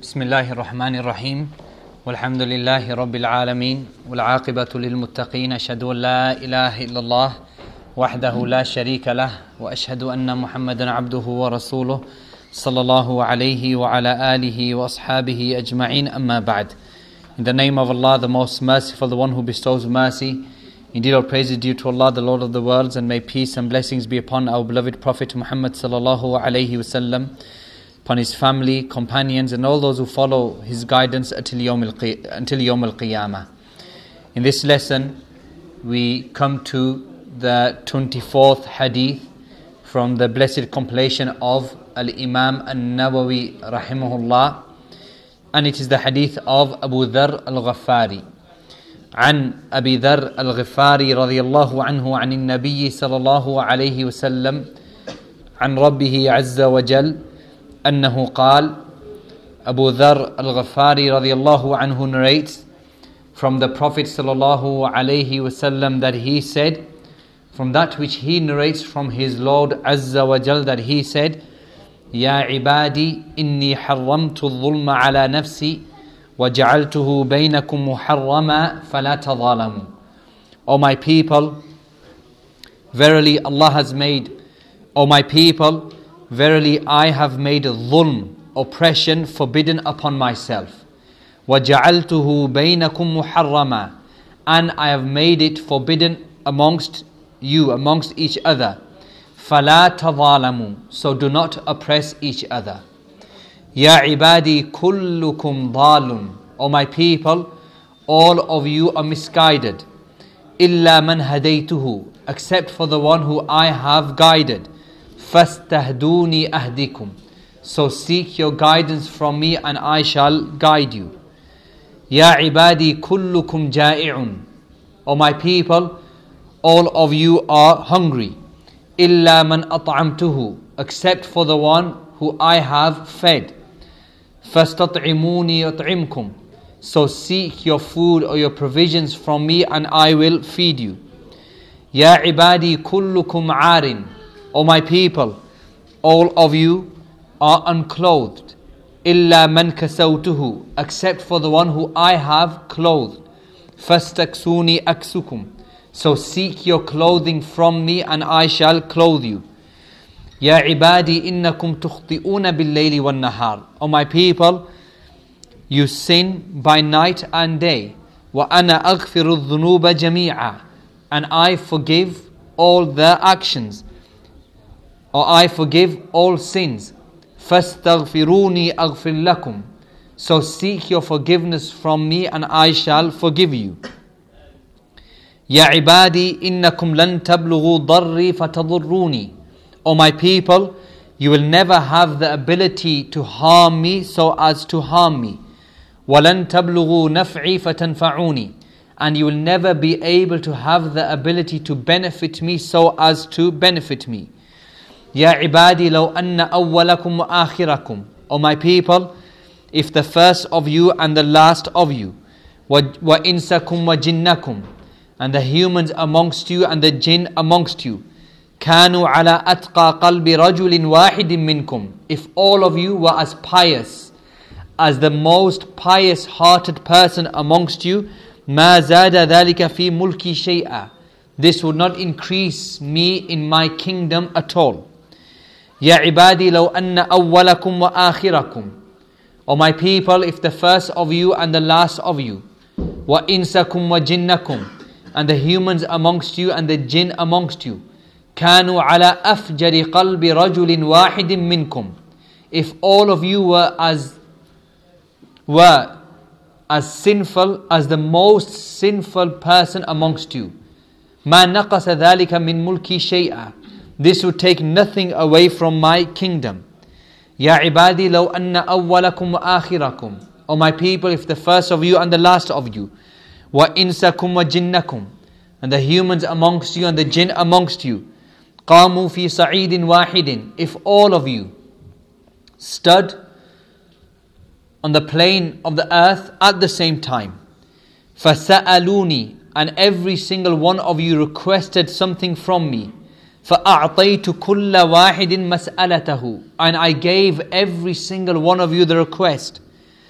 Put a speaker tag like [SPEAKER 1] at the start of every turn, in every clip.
[SPEAKER 1] بسم الله الرحمن الرحيم والحمد لله رب العالمين والعاقبة للمتقين أشهد أن لا إله إلا الله وحده لا شريك له وأشهد أن محمدا عبده ورسوله صلى الله عليه وعلى آله وأصحابه أجمعين أما بعد. In the name of Allah, the most merciful, the one who bestows mercy. Indeed, all praise is due to Allah, the Lord of the worlds, and may peace and blessings be upon our beloved Prophet Muhammad sallallahu alaihi wasallam, upon his family, companions, and all those who follow his guidance until Yawm al-Qiyamah. In this lesson, we come to the 24th hadith from the blessed compilation of Al-Imam An-Nawawi rahimahullah, and it is the hadith of Abu Dharr al-Ghafari. عن أبي ذر الغفاري رضي الله عنه عن النبي صلى الله عليه وسلم عن ربه عز وجل أنه قال. Abu Dharr al-Ghafari رضي الله عنه narrates from the Prophet صلى الله عليه وسلم that he said, from that which he narrates from his Lord عز وجل, that he said, يا عبادي إني حرمت الظلم على نفسي وَجَعَلْتُهُ بَيْنَكُمْ مُحَرَّمًا فَلَا تَظَالَمُوا. O my people, verily Allah has made, O my people, verily I have made dhulm, oppression, forbidden upon myself. وَجَعَلْتُهُ بَيْنَكُمْ مُحَرَّمًا, and I have made it forbidden amongst you, amongst each other. فَلَا تَظَالَمُوا, so do not oppress each other. Ya ibadi kullukum dhalun. O my people, all of you are misguided. Illa man hadaytuhu, except for the one who I have guided. Fastahduni ahdikum, so seek your guidance from me and I shall guide you. Ya ibadi kullukum ja'i'un. O my people, all of you are hungry. Illa man at'amtuhu, except for the one who I have fed. فَاسْتَطْعِمُونِي أَطْعِمْكُمْ, so seek your food or your provisions from me and I will feed you. Ya ibadi kullukum aarin. O my people, all of you are unclothed. Illa man kasawtuhu, except for the one who I have clothed. فَاسْتَكْسُونِي أَكْسُكُمْ, so seek your clothing from me and I shall clothe you. Ya ibadi innakum tukhti'una bil-layli wan-nahar. O my people, you sin by night and day. Wa ana aghfiru dhunuba jami'a, and I forgive all the actions, or I forgive all sins. Fastaghfiruni aghfir lakum, so seek your forgiveness from me and I shall forgive you. Ya ibadi innakum lan tablughu darri fatadurruni. O my people, you will never have the ability to harm me so as to harm me. وَلَن تَبْلُغُوا نَفْعِي فَتَنْفَعُونِي, and you will never be able to have the ability to benefit me so as to benefit me. يَا عِبَادِي لَوْ أَنَّ أَوَّلَكُمْ وَآخِرَكُمْ. O my people, if the first of you and the last of you, وَإِنسَكُمْ وَجِنَّكُمْ, and the humans amongst you and the jinn amongst you, كانوا على أتقى قلب رجل واحد منكم, if all of you were as pious as the most pious hearted person amongst you, ما زاد ذلك في ملكي شيئا, this would not increase me in my kingdom at all. يا عبادي لو أن أولكم وآخركم. O my people, if the first of you and the last of you, وإنسكم وجنكم, and the humans amongst you and the jinn amongst you, كانوا على أفجر قلب رجل واحد منكم, if all of you were as sinful as the most sinful person amongst you, ما نقص ذلك من ملكي شيئا, this would take nothing away from my kingdom. يا عبادي لو أن أولكم وآخركم. O my people, if the first of you and the last of you, وإنسكم وجنكم, and the humans amongst you and the jinn amongst you, قاموا في صعيد واحد, if all of you stood on the plane of the earth at the same time, فسألوني, and every single one of you requested something from me, فأعطيت كل واحد مسألته, and I gave every single one of you the request.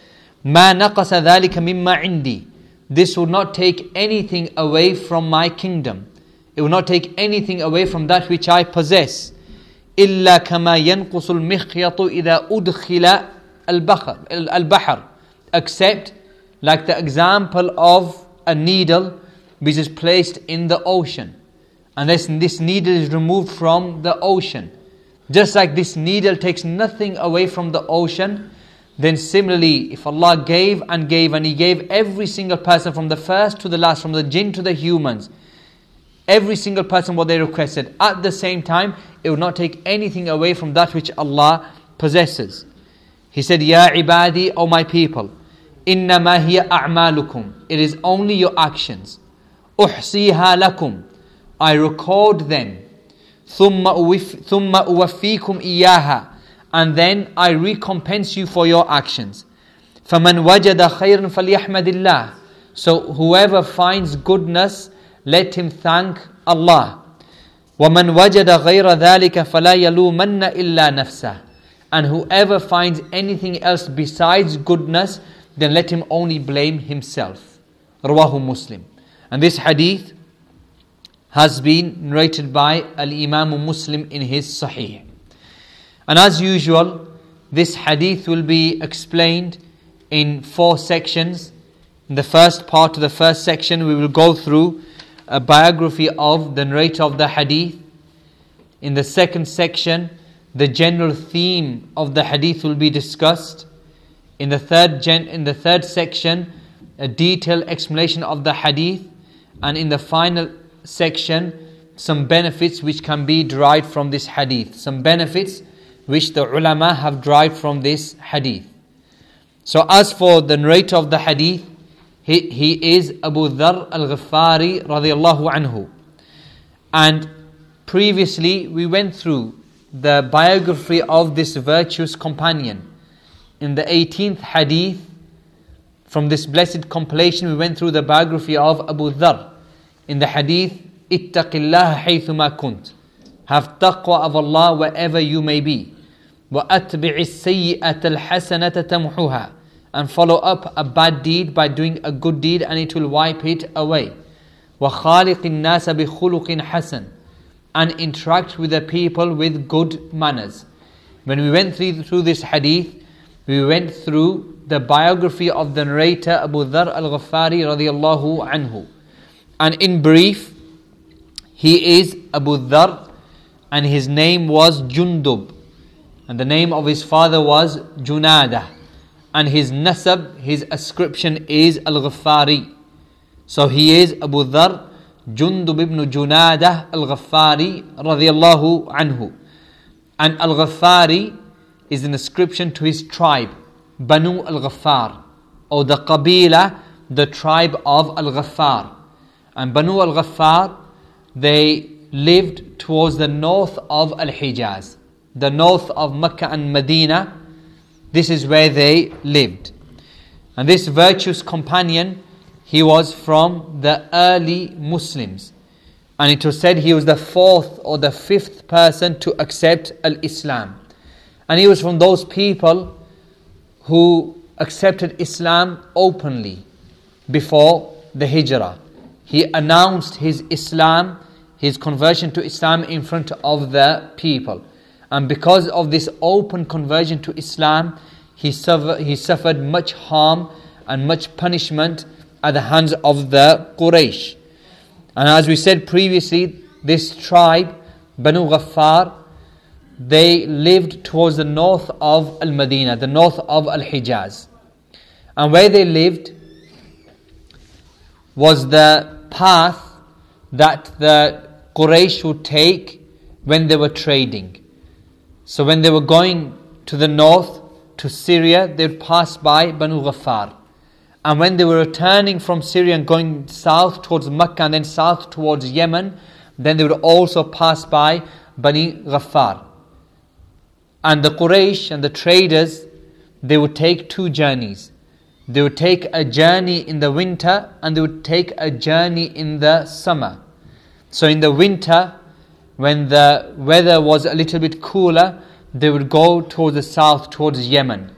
[SPEAKER 1] مَا نَقَصَ ذَلِكَ مِمَّا عِنْدِي. This will not take anything away from my kingdom. It will not take anything away from that which I possess. إِلَّا كَمَا يَنْقُصُ الْمِخْيَطُ إِذَا أُدْخِلَ الْبَحْرِ. Except like the example of a needle which is placed in the ocean. And this needle is removed from the ocean. Just like this needle takes nothing away from the ocean, then similarly, if Allah gave and gave, and He gave every single person from the first to the last, from the jinn to the humans, every single person what they requested, at the same time, it would not take anything away from that which Allah possesses. He said, Ya ibadi, O my people, إِنَّمَا هِيَ أَعْمَالُكُمْ. It is only your actions. أُحْصِيهَا لَكُمْ. I record them. ثُمَّ أُوَفِّيكُمْ إِيَّاهَا. And then I recompense you for your actions. فَمَنْ وَجَدَ خَيْرًا فَلْيَحْمَدِ اللَّهِ. So whoever finds goodness, let him thank Allah. وَمَنْ وَجَدَ غَيْرَ ذَلِكَ فَلَا يَلُومَنَّ إِلَّا نَفْسَهُ. And whoever finds anything else besides goodness, then let him only blame himself. Rawahu Muslim. And this hadith has been narrated by Al-Imam Muslim in his Sahih. And as usual, this hadith will be explained in 4 sections. In the first part of the first section, we will go through a biography of the narrator of the hadith. In the second section, the general theme of the hadith will be discussed. In the third section, a detailed explanation of the hadith. And in the final section, some benefits which can be derived from this hadith. Some benefits which the ulama have derived from this hadith. So as for the narrator of the hadith, he is Abu Dharr al-Ghifari radiyallahu anhu. And previously we went through the biography of this virtuous companion. In the 18th hadith from this blessed compilation, we went through the biography of Abu Dharr. In the hadith, اتق الله حيثما كنت. Have taqwa of Allah wherever you may be. وَأَتْبِعِ السَّيِّئَةَ الْحَسَنَةَ تَمْحُهَا. And follow up a bad deed by doing a good deed, and it will wipe it away. وَخَالِقِ النَّاسَ بِخُلُقٍ حَسَنٍ. And interact with the people with good manners. When we went through this hadith, we went through the biography of the narrator Abu Dharr al-Ghifari radiyallahu anhu. And in brief, he is Abu Dharr, and his name was Jundub, and the name of his father was Junadah, and his nasab, his ascription is Al-Ghifari. So he is Abu Dharr Jundub ibn Junadah Al-Ghifari radiyallahu anhu. And Al-Ghifari is an ascription to his tribe, Banu Al-Ghaffar, or the Qabila, the tribe of Al-Ghaffar. And Banu Al-Ghaffar, they lived towards the north of Al-Hijaz, the north of Mecca and Medina. This is where they lived. And this virtuous companion, he was from the early Muslims. And it was said he was the 4th or the 5th person to accept Al-Islam. And he was from those people who accepted Islam openly before the Hijrah. He announced his Islam, his conversion to Islam in front of the people. And because of this open conversion to Islam, he suffered much harm and much punishment at the hands of the Quraysh. And as we said previously, this tribe, Banu Ghaffar, they lived towards the north of Al-Madinah, the north of Al-Hijaz. And where they lived was the path that the Quraysh would take when they were trading. So when they were going to the north, to Syria, they would pass by Banu Ghaffar. And when they were returning from Syria and going south towards Mecca and then south towards Yemen, then they would also pass by Bani Ghaffar. And the Quraysh and the traders, they would take 2 journeys. They would take a journey in the winter and they would take a journey in the summer. So in the winter, when the weather was a little bit cooler, they would go towards the south, towards Yemen.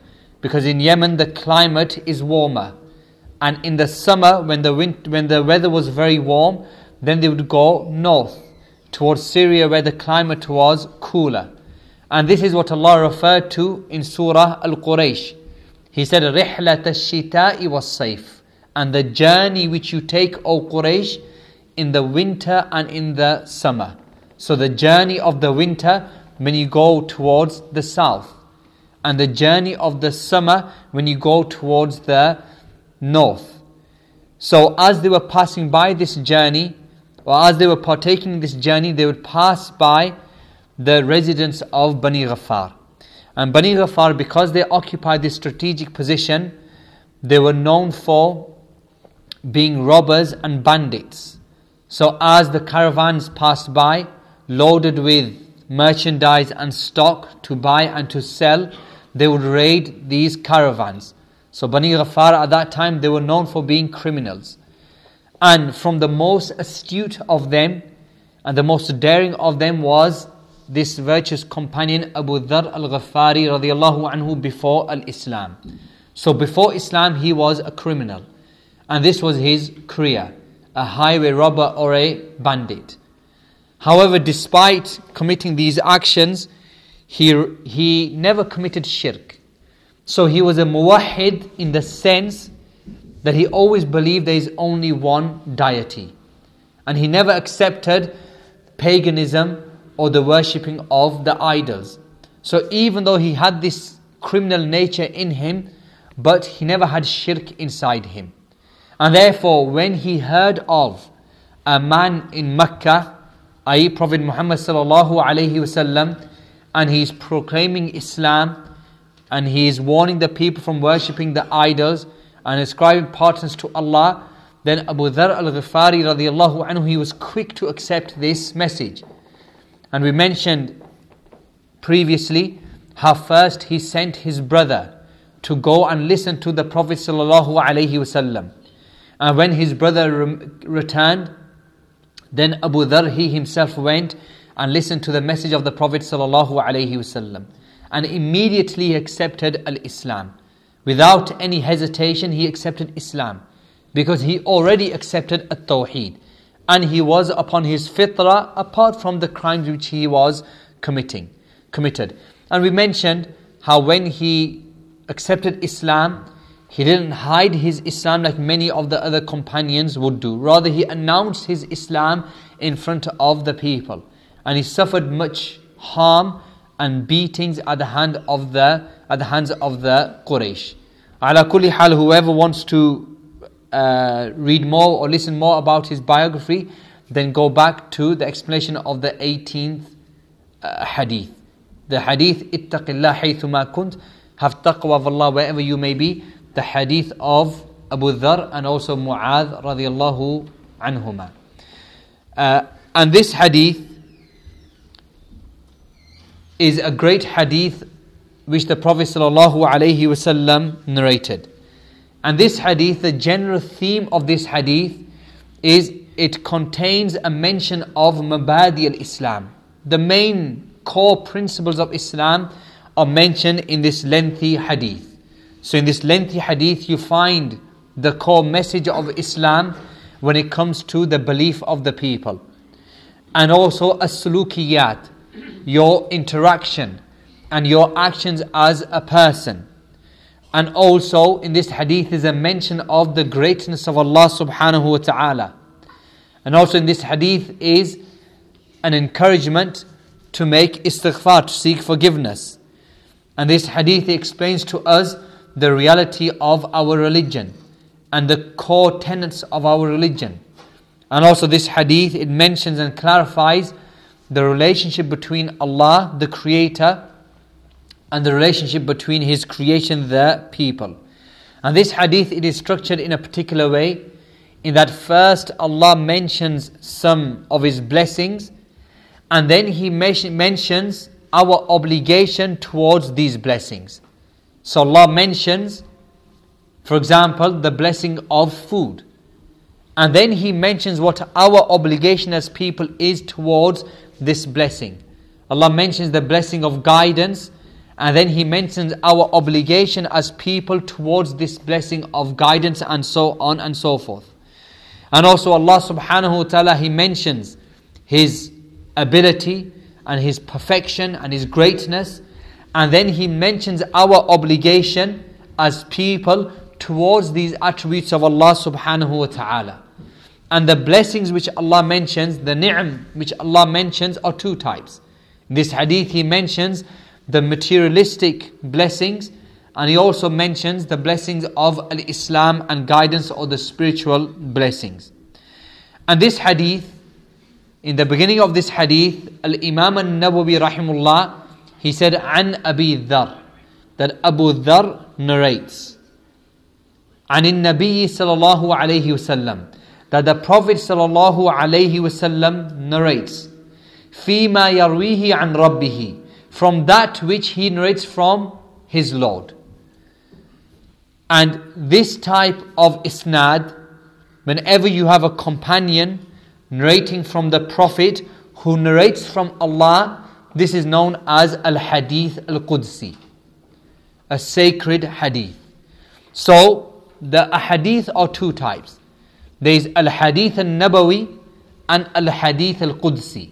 [SPEAKER 1] because in Yemen the climate is warmer. And in the summer, when the weather was very warm, then they would go north towards Syria, where the climate was cooler. And this is what Allah referred to in Surah Al-Quraysh. He said, رِحْلَةَ الشِّتَاءِ وَالصَّيْفِ, and the journey which you take, O Quraysh, in the winter and in the summer. So the journey of the winter when you go towards the south, and the journey of the summer when you go towards the north. So as they were passing by this journey, or as they were partaking in this journey, they would pass by the residence of Bani Ghaffar. And Bani Ghaffar, because they occupied this strategic position, they were known for being robbers and bandits. So as the caravans passed by, loaded with merchandise and stock to buy and to sell, they would raid these caravans. So Bani Ghaffar at that time, they were known for being criminals. And from the most astute of them and the most daring of them was this virtuous companion Abu Dharr al-Ghaffari radiallahu anhu before al-Islam. So before Islam he was a criminal, and this was his career, a highway robber or a bandit. However, despite committing these actions, he never committed shirk. So he was a muwahhid in the sense that he always believed there is only one deity, and he never accepted paganism or the worshipping of the idols. So even though he had this criminal nature in him, but he never had shirk inside him. And therefore, when he heard of a man in Mecca, i.e. Prophet Muhammad sallallahu alaihi wasallam, and he is proclaiming Islam, and he is warning the people from worshipping the idols and ascribing partners to Allah, then Abu Dharr al-Ghifari radiallahu anhu, he was quick to accept this message. And we mentioned previously how first he sent his brother to go and listen to the Prophet sallallahu alaihi wasallam. And when his brother returned, then Abu Dharr, he himself went and listened to the message of the Prophet sallallahu alaihi wasallam, and immediately he accepted al-Islam. Without any hesitation, he accepted Islam, because he already accepted at-Tawheed, and he was upon his fitrah, apart from the crimes which he was committed. And we mentioned how when he accepted Islam, he didn't hide his Islam like many of the other companions would do. Rather, he announced his Islam in front of the people, and he suffered much harm and beatings at the hands of the Quraysh. Ala kulli hal, whoever wants to read more or listen more about his biography, then go back to the explanation of the 18th hadith. The hadith, ittaqillah haythuma kunt, have taqwa of Allah wherever you may be. The hadith of Abu Dharr and also Mu'adh radiallahu anhuma. And this hadith is a great hadith which the Prophet sallallahu alaihi wasallam narrated. And this hadith, the general theme of this hadith is it contains a mention of Mabadi al-Islam. The main core principles of Islam are mentioned in this lengthy hadith. So in this lengthy hadith you find the core message of Islam when it comes to the belief of the people. And also as-sulukiyat, your interaction and your actions as a person. And also in this hadith is a mention of the greatness of Allah subhanahu wa ta'ala. And also in this hadith is an encouragement to make istighfar, to seek forgiveness. And this hadith explains to us the reality of our religion and the core tenets of our religion. And also this hadith, it mentions and clarifies the relationship between Allah, the Creator, and the relationship between His creation, the people. And this hadith, it is structured in a particular way, in that first Allah mentions some of His blessings, and then He mentions our obligation towards these blessings. So Allah mentions, for example, the blessing of food. And then He mentions what our obligation as people is towards this blessing. Allah mentions the blessing of guidance, And then he mentions our obligation as people towards this blessing of guidance and so on and so forth. And also Allah subhanahu wa ta'ala, He mentions His ability and His perfection and His greatness. And then He mentions our obligation as people towards these attributes of Allah subhanahu wa ta'ala. And the blessings which Allah mentions, the ni'am which Allah mentions, are two types. In this hadith He mentions the materialistic blessings, and He also mentions the blessings of al-Islam and guidance, or the spiritual blessings. And this hadith, in the beginning of this hadith, Al-Imam An-Nawawi rahimullah, he said, An Abi Dhar, that Abu Dhar narrates, An Nabi sallallahu alayhi wasallam, that the Prophet sallallahu alayhi wasallam narrates, Fima yarwihi an rabbihi, from that which he narrates from his Lord. And this type of isnad, whenever you have a companion narrating from the Prophet who narrates from Allah, this is known as al-hadith al-Qudsi, a sacred hadith. So the hadith are two types. There is al-hadith al-Nabawi and al-hadith al-Qudsi.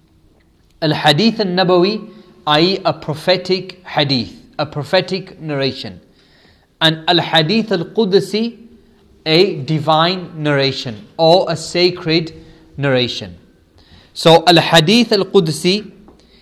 [SPEAKER 1] Al-hadith al-Nabawi, i.e. a prophetic hadith, a prophetic narration. And al-hadith al-Qudsi, a divine narration or a sacred narration. So al-hadith al-Qudsi,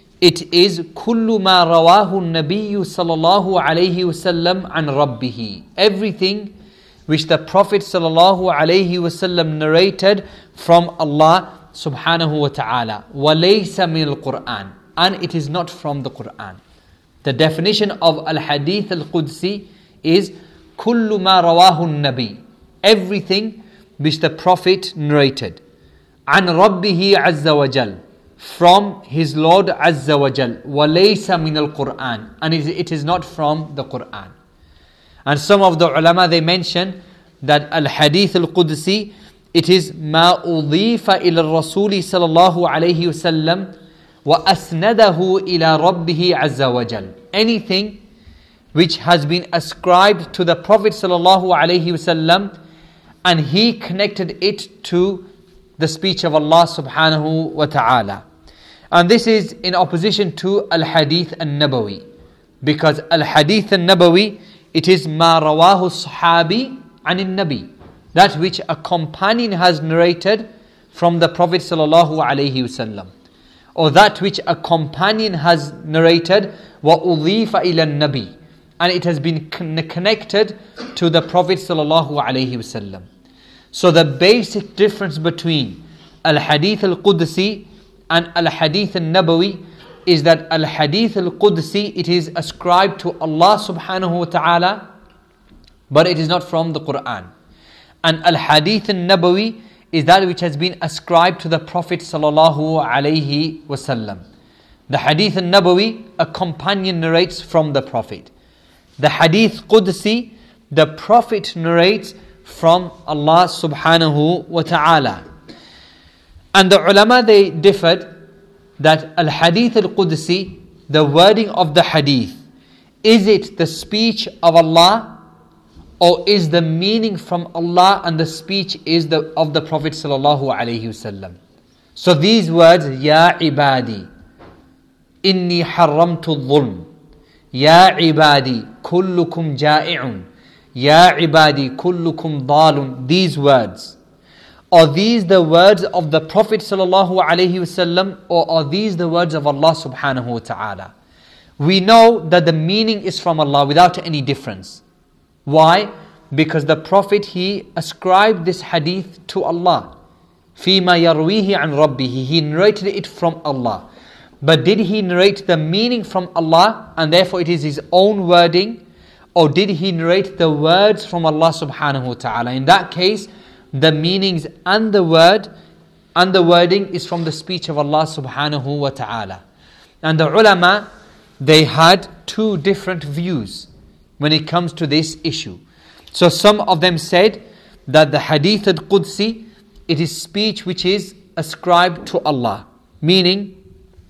[SPEAKER 1] it is kullu ma rawahu an-nabiyyu sallallahu alayhi wasallam an rabbihi, everything which the Prophet sallallahu alayhi wasallam narrated from Allah subhanahu wa ta'ala. Wa laysa min al-Qur'an, and it is not from the Qur'an. The definition of al-hadith al-Qudsi is kullu ma rawahu an-nabi, everything which the Prophet narrated, an rabbihi azza wa jal, from his Lord azza wa jal, wa laysa min al-Qur'an, and it is not from the Qur'an. And some of the ulama, they mention that al-hadith al-Qudsi, it is ma udhifa ila al-rasuli sallallahu alayhi wasallam wa asnadahu ila rabbihi azza wa jal, anything which has been ascribed to the Prophet sallallahu alayhi wasallam, and he connected it to the speech of Allah subhanahu wa ta'ala. And this is in opposition to al-hadith al-Nabawi, because al-hadith al-Nabawi, it is ma rawahu sahabi an nabi, that which a companion has narrated from the Prophet sallallahu alayhi wasallam, or that which a companion has narrated, wa udhifa ila nabi, and it has been connected to the Prophet sallallahu alayhi wasallam. So the basic difference between al-hadith al-Qudsi and al-hadith al-Nabawi is that al-hadith al-Qudsi, it is ascribed to Allah subhanahu wa ta'ala, but it is not from the Qur'an. And al-hadith al-Nabawi is that which has been ascribed to the Prophet sallallahu alayhi wasallam. The hadith al-Nabawi, a companion narrates from the Prophet. The hadith Qudsi, the Prophet narrates from Allah subhanahu wa ta'ala. And the ulama, they differed that al-hadith al-Qudsi, the wording of the hadith, is it the speech of Allah, or is the meaning from Allah and the speech is of the Prophet sallallahu alayhi wasallam? So these words, Ya ibadi, inni haramtu dhulm, Ya ibadi, kullukum ja'i'un, Ya ibadi, kullukum dalun, these words, are these the words of the Prophet sallallahu alaihi wasallam, or are these the words of Allah subhanahu wa ta'ala? We know that the meaning is from Allah without any difference. Why? Because the Prophet, he ascribed this hadith to Allah. فِيمَا يَرْوِيهِ عَنْ رَبِّهِ, he narrated it from Allah. But did he narrate the meaning from Allah, and therefore it is his own wording, or did he narrate the words from Allah subhanahu wa ta'ala? In that case, the meanings and the word and the wording is from the speech of Allah subhanahu wa ta'ala. And the ulama, they had two different views when it comes to this issue. So some of them said that the hadith al-Qudsi, it is speech which is ascribed to Allah, meaning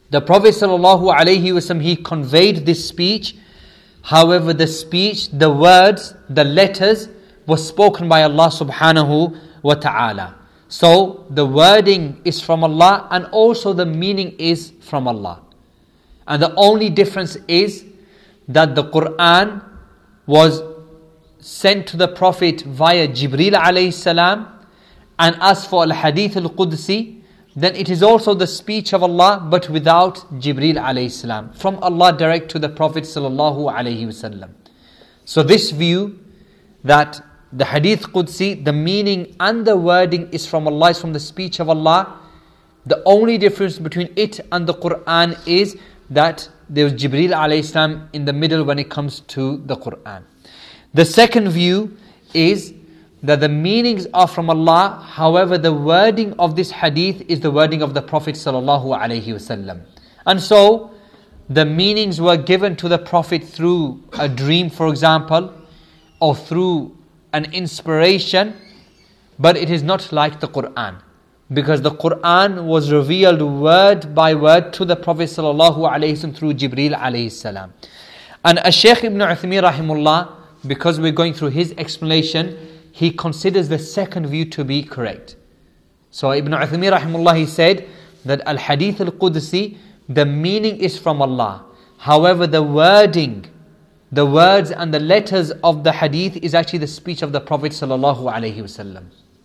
[SPEAKER 1] The Prophet ﷺ, he conveyed this speech. However, the speech, the words, the letters was spoken by Allah subhanahu wa ta'ala. So the wording is from Allah and also the meaning is from Allah. And the only difference is that the Quran was sent to the Prophet via Jibreel alayhi salam, and as for al-Hadith al-Qudsi, then it is also the speech of Allah but without Jibreel alayhi salam, from Allah direct to the Prophet sallallahu alayhi wasallam. So this view that the Hadith Qudsi, the meaning and the wording is from Allah, is from the speech of Allah. The only difference between it and the Quran is that there was Jibreel alayhi salam in the middle when it comes to the Quran. The second view is that the meanings are from Allah, however the wording of this hadith is the wording of the Prophet sallallahu alaihi wasallam. And so the meanings were given to the Prophet through a dream, for example, or through an inspiration, but it is not like the Quran, because the Quran was revealed word by word to the Prophet sallallahu alaihi wasallam through Jibreel alayhi salam. And Shaykh Ibn Uthaymeen rahimullah, because we're going through his explanation, he considers the second view to be correct. So Ibn Uthaymeen rahimullah, he said that al-Hadith al-Qudsi, the meaning is from Allah. However, the wording, the words and the letters of the hadith is actually the speech of the Prophet sallallahu alaihi wasallam.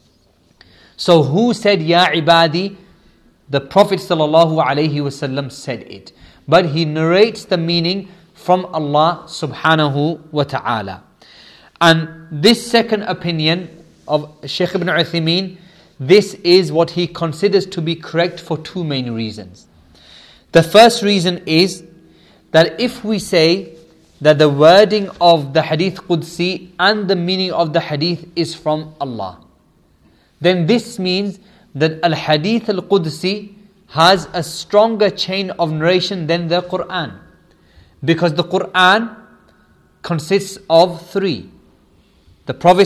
[SPEAKER 1] So who said Ya Ibadi? The Prophet sallallahu alaihi wasallam said it. But he narrates the meaning from Allah subhanahu wa ta'ala. And this second opinion of Shaykh Ibn Uthaymeen, this is what he considers to be correct for two main reasons. The first reason is that if we say that the wording of the Hadith Qudsi and the meaning of the Hadith is from Allah, then this means that Al-Hadith Al-Qudsi has a stronger chain of narration than the Quran. Because the Quran consists of three. The Prophet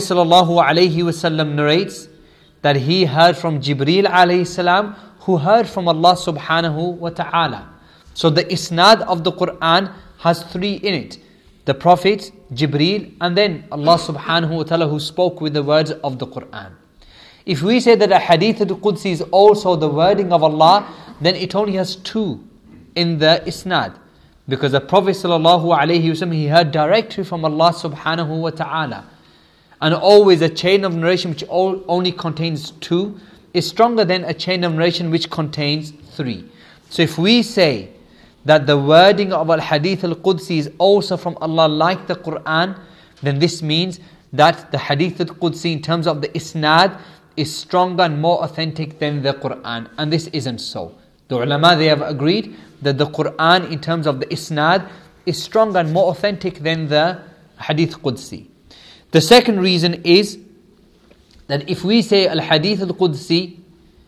[SPEAKER 1] ﷺ narrates that he heard from Jibreel alayhi salam, who heard from Allah subhanahu wa ta'ala. So the isnad of the Quran has three in it. The Prophet, Jibreel, and then Allah subhanahu wa ta'ala, who spoke with the words of the Quran. If we say that a Hadith al-Qudsi is also the wording of Allah, then it only has two in the isnad. Because the Prophet ﷺ, he heard directly from Allah subhanahu wa ta'ala. And always a chain of narration which only contains two is stronger than a chain of narration which contains three. So if we say that the wording of al-Hadith al-Qudsi is also from Allah like the Quran, then this means that the Hadith al-Qudsi in terms of the isnad is stronger and more authentic than the Quran. And this isn't so. The ulama, they have agreed that the Quran in terms of the isnad is stronger and more authentic than the Hadith Qudsi. The second reason is that if we say Al-Hadith Al-Qudsi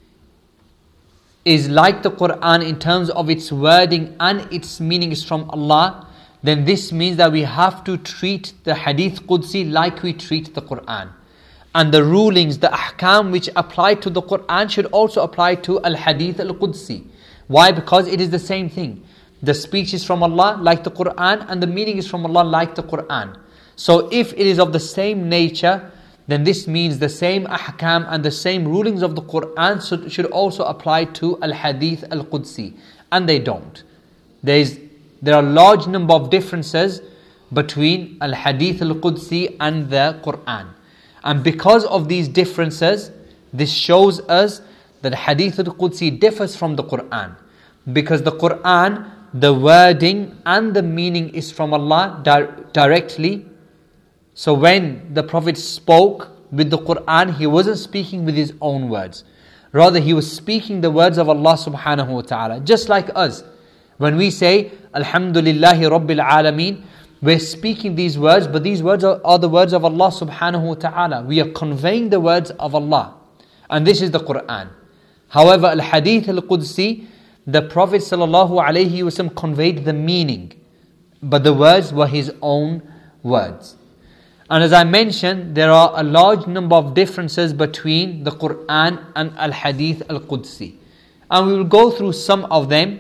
[SPEAKER 1] is like the Quran in terms of its wording and its meaning is from Allah, then this means that we have to treat the Hadith Qudsi like we treat the Quran. And the rulings, the ahkam which apply to the Quran should also apply to Al-Hadith Al-Qudsi. Why? Because it is the same thing. The speech is from Allah like the Quran, and the meaning is from Allah like the Quran. So if it is of the same nature, then this means the same ahkam and the same rulings of the Quran should also apply to Al-Hadith Al-Qudsi. And they don't. There are a large number of differences between Al-Hadith Al-Qudsi and the Quran. And because of these differences, this shows us that Hadith Al-Qudsi differs from the Quran. Because the Quran, the wording and the meaning is from Allah directly. So when the Prophet spoke with the Quran, he wasn't speaking with his own words. Rather, he was speaking the words of Allah subhanahu wa ta'ala. Just like us. When we say, Alhamdulillahi Rabbil Alameen, we're speaking these words, but these words are the words of Allah subhanahu wa ta'ala. We are conveying the words of Allah. And this is the Quran. However, Al-Hadith Al-Qudsi, the Prophet sallallahu alayhi wasallam conveyed the meaning, but the words were his own words. And as I mentioned, there are a large number of differences between the Quran and Al-Hadith Al-Qudsi. And we will go through some of them.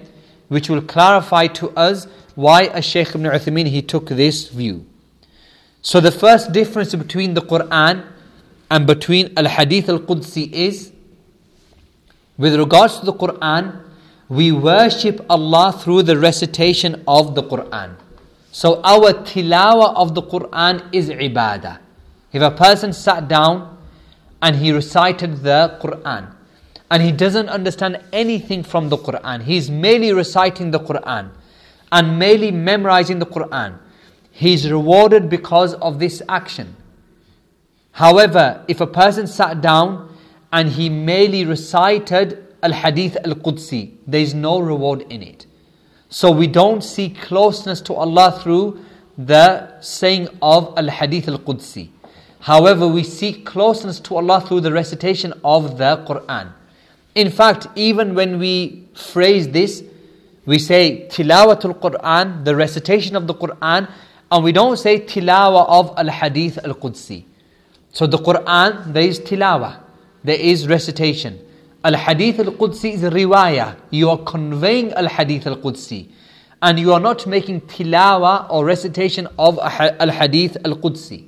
[SPEAKER 1] which will clarify to us why Shaykh ibn Uthaymeen he took this view. So the first difference between the Quran and between Al-Hadith Al-Qudsi is, with regards to the Quran, we worship Allah through the recitation of the Quran. So our tilawah of the Quran is ibadah. If a person sat down and he recited the Quran and he doesn't understand anything from the Quran, he's merely reciting the Quran and merely memorizing the Quran, he's rewarded because of this action. However, if a person sat down and he merely recited Al-Hadith Al-Qudsi, there is no reward in it. So we don't see closeness to Allah through the saying of Al-Hadith Al-Qudsi. However, we seek closeness to Allah through the recitation of the Quran. In fact, even when we phrase this, we say Tilawatul Quran, the recitation of the Quran, and we don't say Tilawa of Al-Hadith Al-Qudsi. So the Quran, there is Tilawa, there is recitation. Al-Hadith Al-Qudsi is riwayah. You are conveying Al-Hadith Al-Qudsi. And you are not making tilawa or recitation of Al-Hadith Al-Qudsi.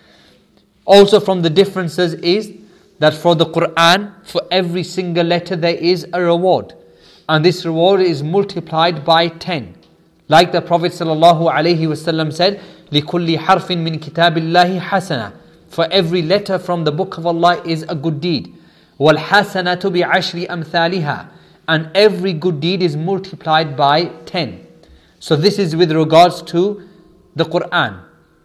[SPEAKER 1] Also from the differences is that for the Quran, for every single letter there is a reward. And this reward is multiplied by 10. Like the Prophet ﷺ said, لِكُلِّ حَرْفٍ مِّن كِتَابِ اللَّهِ حَسَنَةً. For every letter from the book of Allah is a good deed. وَالْحَسَنَةُ بِعَشْرِ أَمْثَالِهَا. And every good deed is multiplied by 10. So this is with regards to the Quran.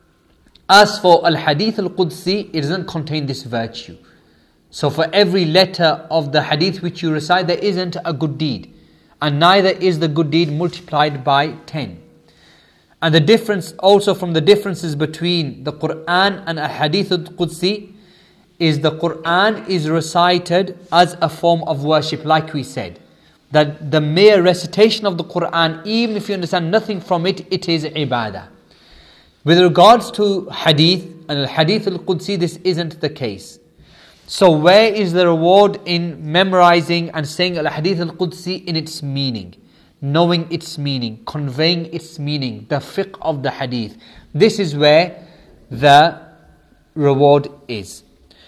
[SPEAKER 1] As for Al-Hadith Al-Qudsi, it doesn't contain this virtue. So for every letter of the hadith which you recite, there isn't a good deed. And neither is the good deed multiplied by 10. And the difference also from the differences between the Quran and Al-Hadith Al-Qudsi is the Quran is recited as a form of worship, like we said. That the mere recitation of the Quran, even if you understand nothing from it, it is ibadah. With regards to Hadith and Al-Hadith Al-Qudsi, this isn't the case. So where is the reward in memorizing and saying Al-Hadith Al-Qudsi? In its meaning, knowing its meaning, conveying its meaning, the fiqh of the Hadith. This is where the reward is.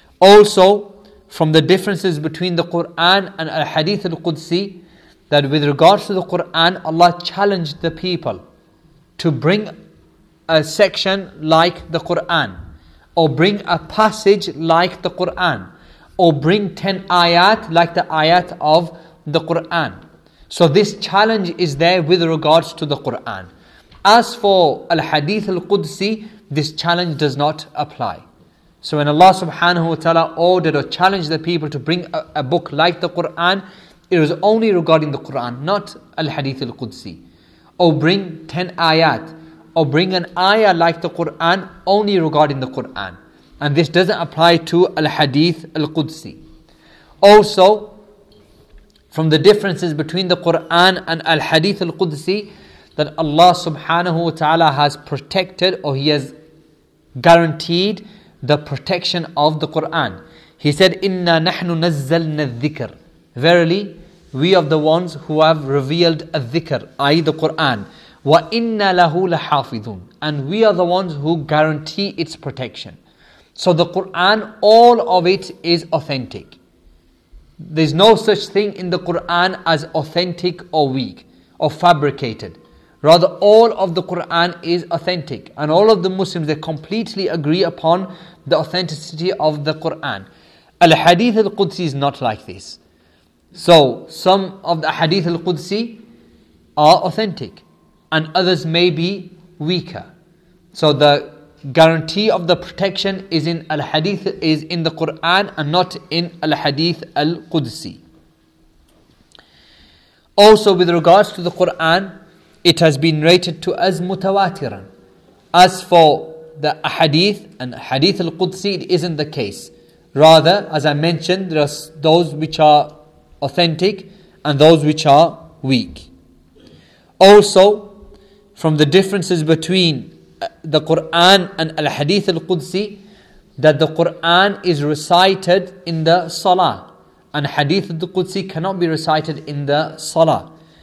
[SPEAKER 1] Also, from the differences between the Quran and Al-Hadith Al-Qudsi, that with regards to the Quran, Allah challenged the people to bring a section like the Quran, or bring a passage like the Quran, or bring 10 ayat like the ayat of the Quran. So this challenge is there with regards to the Quran. As for Al-Hadith Al-Qudsi, this challenge does not apply. So when Allah subhanahu wa ta'ala ordered or challenged the people to bring a book like the Quran, it was only regarding the Quran, not Al-Hadith Al-Qudsi. Or bring 10 ayat, or bring an ayah like the Quran, only regarding the Quran. And this doesn't apply to Al-Hadith Al-Qudsi. Also, from the differences between the Quran and Al-Hadith Al-Qudsi, that Allah subhanahu wa ta'ala has protected, or He has guaranteed the protection of the Quran. He said, "Inna nahnu nazzalna dhikr." Verily, we are the ones who have revealed a dhikr, i.e. the Quran. "Wa inna lahu lahafidhun." And we are the ones who guarantee its protection. So the Quran, all of it is authentic. There's no such thing in the Quran as authentic or weak or fabricated. Rather, all of the Quran is authentic. And all of the Muslims, they completely agree upon the authenticity of the Quran. Al-Hadith Al-Qudsi is not like this. So, some of the Hadith Al-Qudsi are authentic, and others may be weaker. So the guarantee of the protection is in Al-Hadith, is in the Quran, and not in Al-Hadith Al-Qudsi. Also, with regards to the Quran, it has been rated to as mutawatiran. As for the Hadith and Hadith Al-Qudsi, it isn't the case. Rather, as I mentioned, there are those which are authentic and those which are weak. Also, from the differences between the Quran and Al-Hadith Al-Qudsi, that the Quran is recited in the Salah, and Hadith Al-Qudsi cannot be recited in the Salah.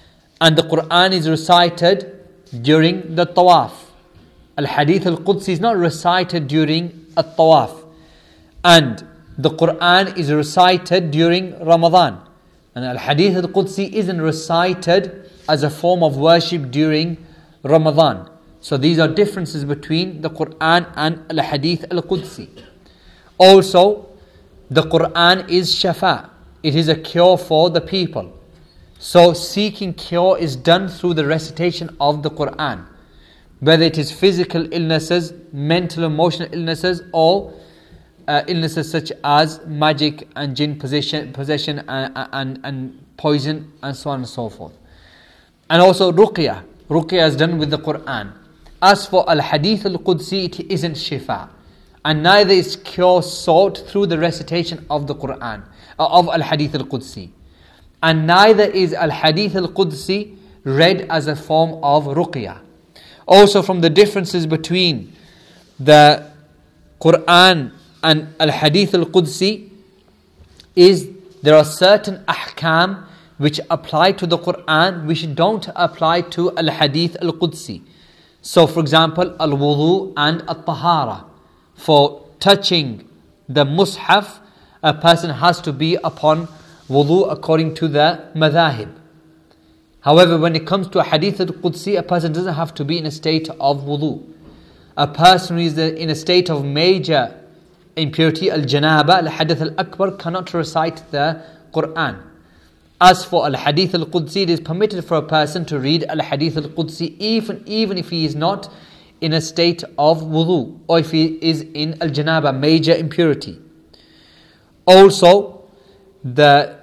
[SPEAKER 1] And the Quran is recited during the tawaf. Al-Hadith al-Qudsi is not recited during a tawaf. And the Quran is recited during Ramadan. And Al-Hadith al-Qudsi isn't recited as a form of worship during Ramadan. So these are differences between the Quran and Al-Hadith al-Qudsi. Also, the Quran is shafa. It is a cure for the people. So seeking cure is done through the recitation of the Quran. Whether it is physical illnesses, mental, emotional illnesses, or illnesses such as magic and jinn possession and poison and so on and so forth. And also ruqyah. Ruqyah is done with the Quran. As for Al-Hadith al-Qudsi, it isn't shifa. And neither is cure sought through the recitation of the Quran, of Al-Hadith al-Qudsi. And neither is Al-Hadith al-Qudsi read as a form of ruqyah. Also from the differences between the Quran and Al-Hadith al-Qudsi is there are certain ahkam which apply to the Quran which don't apply to Al-Hadith al-Qudsi. So for example, al-wudu and al-tahara. For touching the mushaf, a person has to be upon wudu according to the madhahib. However, when it comes to a hadith al-Qudsi, a person doesn't have to be in a state of wudu. A person who is in a state of major impurity, al-janaba, al-hadath al-akbar, cannot recite the Quran. As for al-Hadith al-Qudsi, it is permitted for a person to read al-Hadith al-Qudsi even if he is not in a state of wudu, or if he is in al-janaba, major impurity. Also, the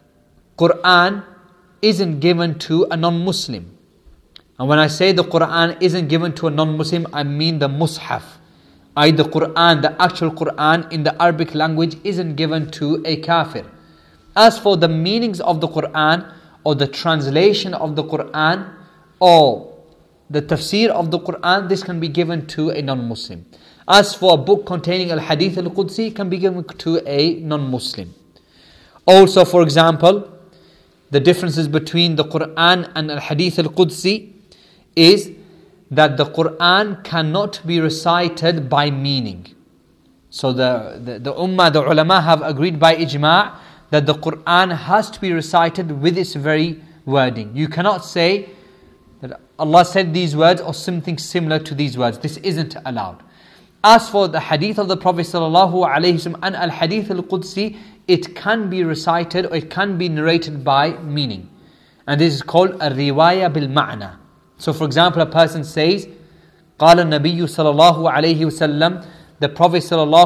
[SPEAKER 1] Quran isn't given to a non-Muslim. And when I say the Quran isn't given to a non-Muslim, I mean the mushaf. The Quran, the actual Quran in the Arabic language isn't given to a kafir. As for the meanings of the Quran, or the translation of the Quran, or the tafsir of the Quran, this can be given to a non-Muslim. As for a book containing Al-Hadith al-Qudsi, it can be given to a non-Muslim. Also, for example, the differences between the Quran and Al-Hadith al-Qudsi is that the Quran cannot be recited by meaning. So the ummah, the ulama have agreed by ijma' that the Quran has to be recited with its very wording. You cannot say that Allah said these words or something similar to these words. This isn't allowed. As for the hadith of the Prophet ﷺ and Al-Hadith al-Qudsi, it can be recited or it can be narrated by meaning. And this is called a riwaya bil ma'na. So for example, a person says, قال النبي صلى الله عليه وسلم, the Prophet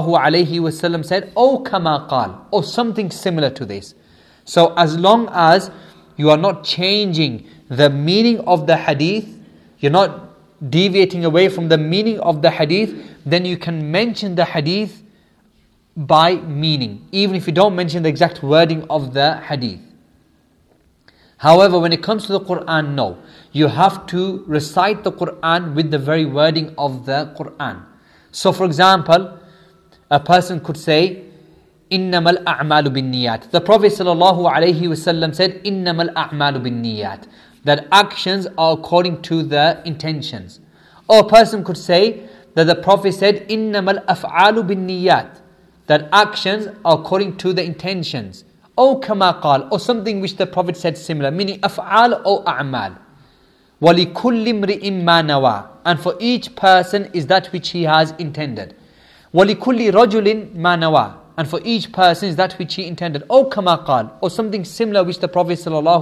[SPEAKER 1] ﷺ said, "O kama qal," or something similar to this. So as long as you are not changing the meaning of the hadith, you're not deviating away from the meaning of the hadith, then you can mention the hadith by meaning, even if you don't mention the exact wording of the hadith. However, when it comes to the Quran, no. You have to recite the Quran with the very wording of the Quran. So for example, a person could say, إِنَّمَا الْأَعْمَالُ بِالنِّيَّاتِ. The Prophet ﷺ said, إِنَّمَا الْأَعْمَالُ بِالنِّيَّاتِ. That actions are according to the intentions. Or a person could say that the Prophet said, إِنَّمَا الْأَفْعَالُ بِالنِّيَّاتِ. That actions are according to the intentions. Or kama qal, or something which the Prophet said similar, meaning af'al or a'mal. وَلِكُلِّ امْرِئٍ مَّا نَوَى. And for each person is that which he has intended. وَلِكُلِّ رَجُلٍ مَّا نَوَى. And for each person is that which he intended. Or kama qal, or something similar which the Prophet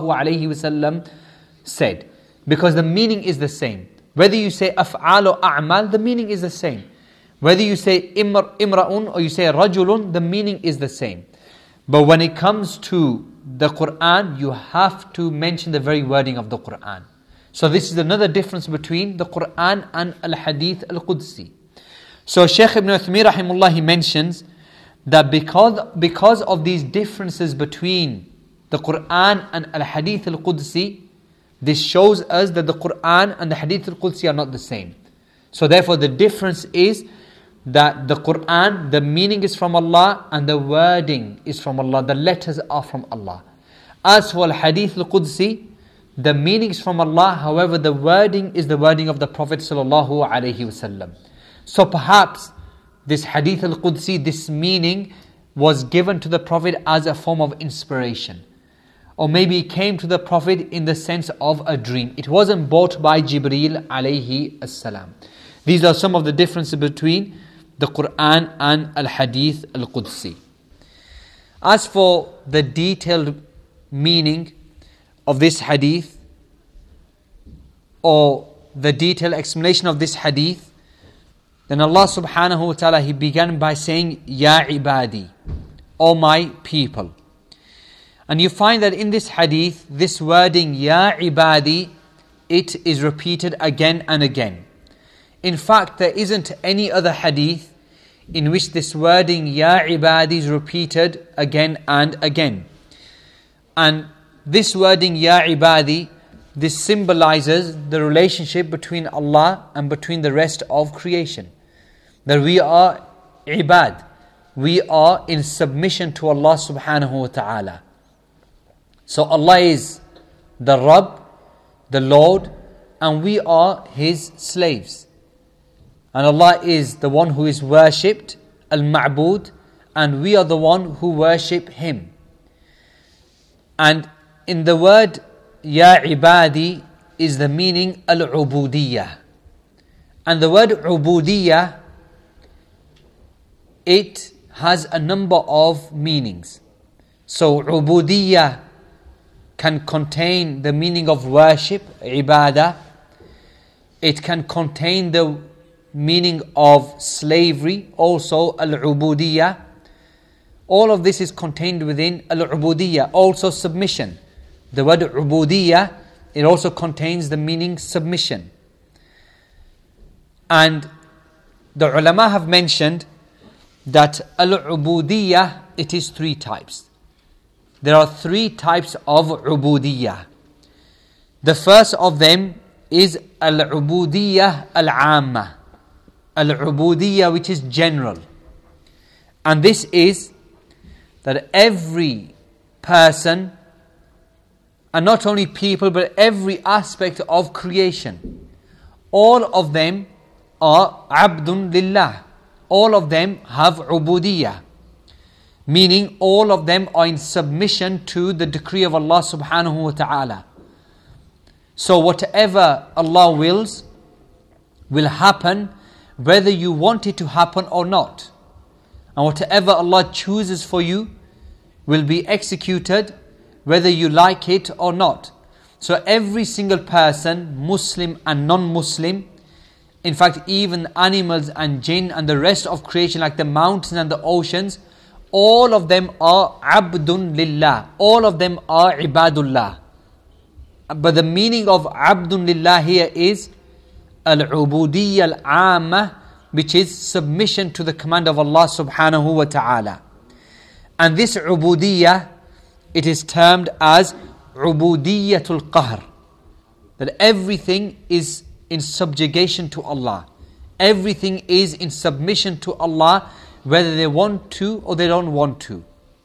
[SPEAKER 1] ﷺ said. Because the meaning is the same. Whether you say af'al or a'mal, the meaning is the same. Whether you say imra'un or you say rajulun, the meaning is the same. But when it comes to the Quran, you have to mention the very wording of the Quran. So this is another difference between the Quran and Al-Hadith al-Qudsi. So Shaykh Ibn Uthaymin rahimullah, he mentions that because of these differences between the Quran and Al-Hadith al-Qudsi, this shows us that the Quran and the Hadith al-Qudsi are not the same. So therefore the difference is that the Quran, the meaning is from Allah and the wording is from Allah. The letters are from Allah. As for Al-Hadith al-Qudsi, the meanings from Allah, however the wording is the wording of the Prophet sallallahu alaihi wasallam. So perhaps this hadith al-Qudsi, this meaning was given to the Prophet as a form of inspiration. Or maybe it came to the Prophet in the sense of a dream. It wasn't brought by Jibreel alayhi as-salam. These are some of the differences between the Quran and al-Hadith al-Qudsi. As for the detailed meaning of this hadith, or the detailed explanation of this hadith, then Allah subhanahu wa ta'ala, He began by saying, Ya ibadi, O my people. And you find that in this hadith, this wording, Ya ibadi, it is repeated again and again. In fact, there isn't any other hadith in which this wording, Ya ibadi, is repeated again and again. And this wording, Ya ibadi, this symbolizes the relationship between Allah and between the rest of creation. That we are ibad, we are in submission to Allah subhanahu wa ta'ala. So Allah is the Rabb, the Lord, and we are His slaves. And Allah is the one who is worshipped, al-ma'bud, and we are the one who worship Him. And in the word Ya ibadi is the meaning al-ubudiyah. And the word ubudiyah, it has a number of meanings. So ubudiyah can contain the meaning of worship, ibadah. It can contain the meaning of slavery, also al-ubudiyah. All of this is contained within al-ubudiyah. Also submission. The word ubudiyah, it also contains the meaning submission. And the ulama have mentioned that al-ubudiyah, it is three types. There are three types of ubudiyah. The first of them is al-ubudiyah al-amma. Al-ubudiyah, which is general. And this is that every person, and not only people, but every aspect of creation, all of them are abdun lillah. All of them have ubudiyah. Meaning all of them are in submission to the decree of Allah subhanahu wa ta'ala. So whatever Allah wills will happen, whether you want it to happen or not. And whatever Allah chooses for you will be executed, whether you like it or not. So every single person, Muslim and non-Muslim, in fact even animals and jinn and the rest of creation like the mountains and the oceans, all of them are abdun lillah. All of them are ibadullah. But the meaning of abdun lillah here is al-ubudiyya al-amma, which is submission to the command of Allah subhanahu wa ta'ala. And this ubudiyya, it is termed as ubudiyyatul qahr. That everything is in subjugation to Allah. Everything is in submission to Allah, whether they want to or they don't want to.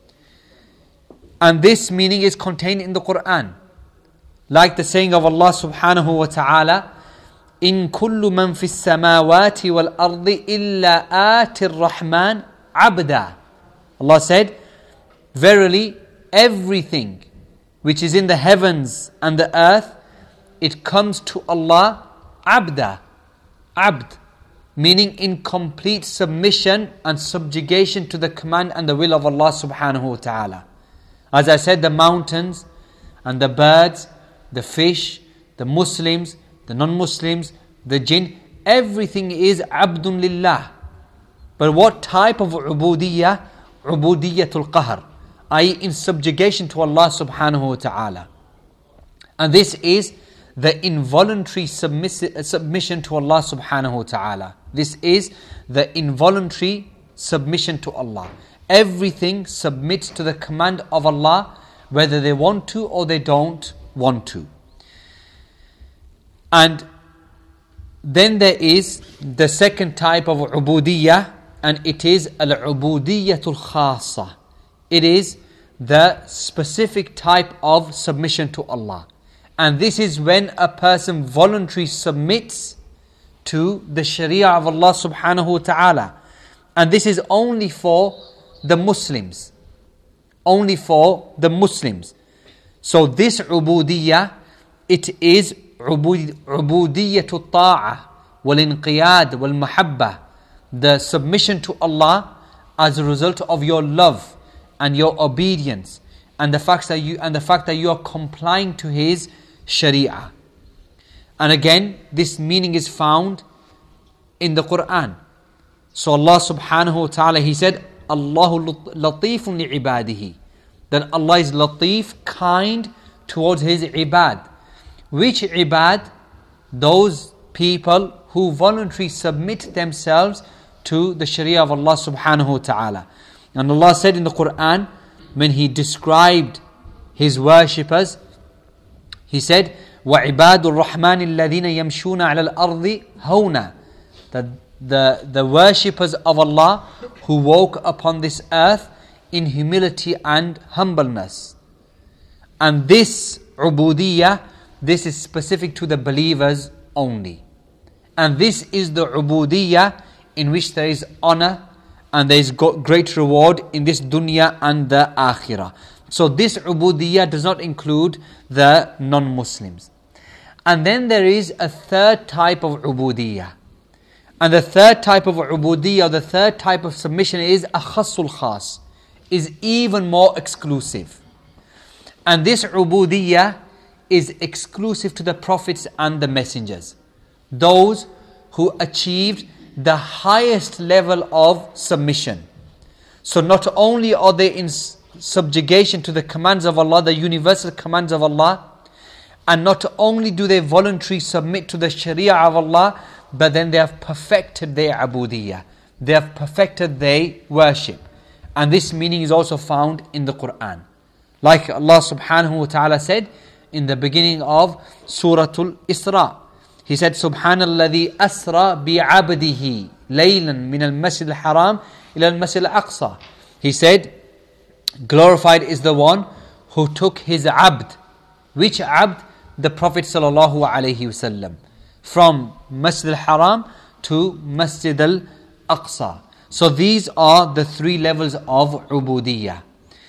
[SPEAKER 1] And this meaning is contained in the Quran. Like the saying of Allah subhanahu wa ta'ala, إِن كُلُّ مَنْ فِي السَّمَاوَاتِ وَالْأَرْضِ إِلَّا آتِ الرَّحْمَنِ عَبْدًا. Allah said, verily everything which is in the heavens and the earth, it comes to Allah abda, abd, meaning in complete submission and subjugation to the command and the will of Allah subhanahu wa ta'ala. As I said, the mountains and the birds, the fish, the Muslims, the non-Muslims, the jinn, everything is abdun lillah. But what type of ubudiyah? Ubudiyyatul qahr, i.e. in subjugation to Allah subhanahu wa ta'ala. And this is the involuntary submission to Allah subhanahu wa ta'ala. This is the involuntary submission to Allah. Everything submits to the command of Allah, whether they want to or they don't want to. And then there is the second type of ubudiyah, and it is al-ubudiyyatul khassa. It is the specific type of submission to Allah. And this is when a person voluntarily submits to the Sharia of Allah subhanahu wa ta'ala. And this is only for the Muslims. Only for the Muslims. So this ubudiyya, it is ubudiyyatu ta'a wal inqiyad wal mahabba, the submission to Allah as a result of your love and your obedience, and the fact that you are complying to His Sharia. And again, this meaning is found in the Quran. So Allah subhanahu wa ta'ala, He said, Allahu latifun li'ibadihi, that Allah is latif, kind towards His ibad. Which ibad? Those people who voluntarily submit themselves to the Sharia of Allah subhanahu wa ta'ala. And Allah said in the Quran, when He described His worshippers, He said, وَعِبَادُ الرَّحْمَنِ الَّذِينَ يَمْشُونَ عَلَى الْأَرْضِ هَوْنًا, that the worshippers of Allah who walk upon this earth in humility and humbleness. And this ubudiyya, this is specific to the believers only. And this is the ubudiyya in which there is honor and there is great reward in this dunya and the akhirah. So this ubudiyya does not include the non-Muslims. And then there is a third type of ubudiyya. And the third type of ubudiyya, or the third type of submission, is akhassul khas, is even more exclusive. And this ubudiyya is exclusive to the prophets and the messengers. Those who achieved the highest level of submission. So not only are they in subjugation to the commands of Allah, the universal commands of Allah, and not only do they voluntarily submit to the Sharia of Allah, but then they have perfected their ubudiyya. They have perfected their worship. And this meaning is also found in the Quran. Like Allah subhanahu wa ta'ala said in the beginning of Suratul Isra. He said, Subhanalladhi asra bi'abdihi laylan min al-masjid al-haram ila al-masjid al-aqsa. He said, glorified is the one who took his abd. Which abd? The Prophet sallallahu alayhi wasallam. From Masjid al-Haram to Masjid al-Aqsa. So these are the three levels of ubudiyya.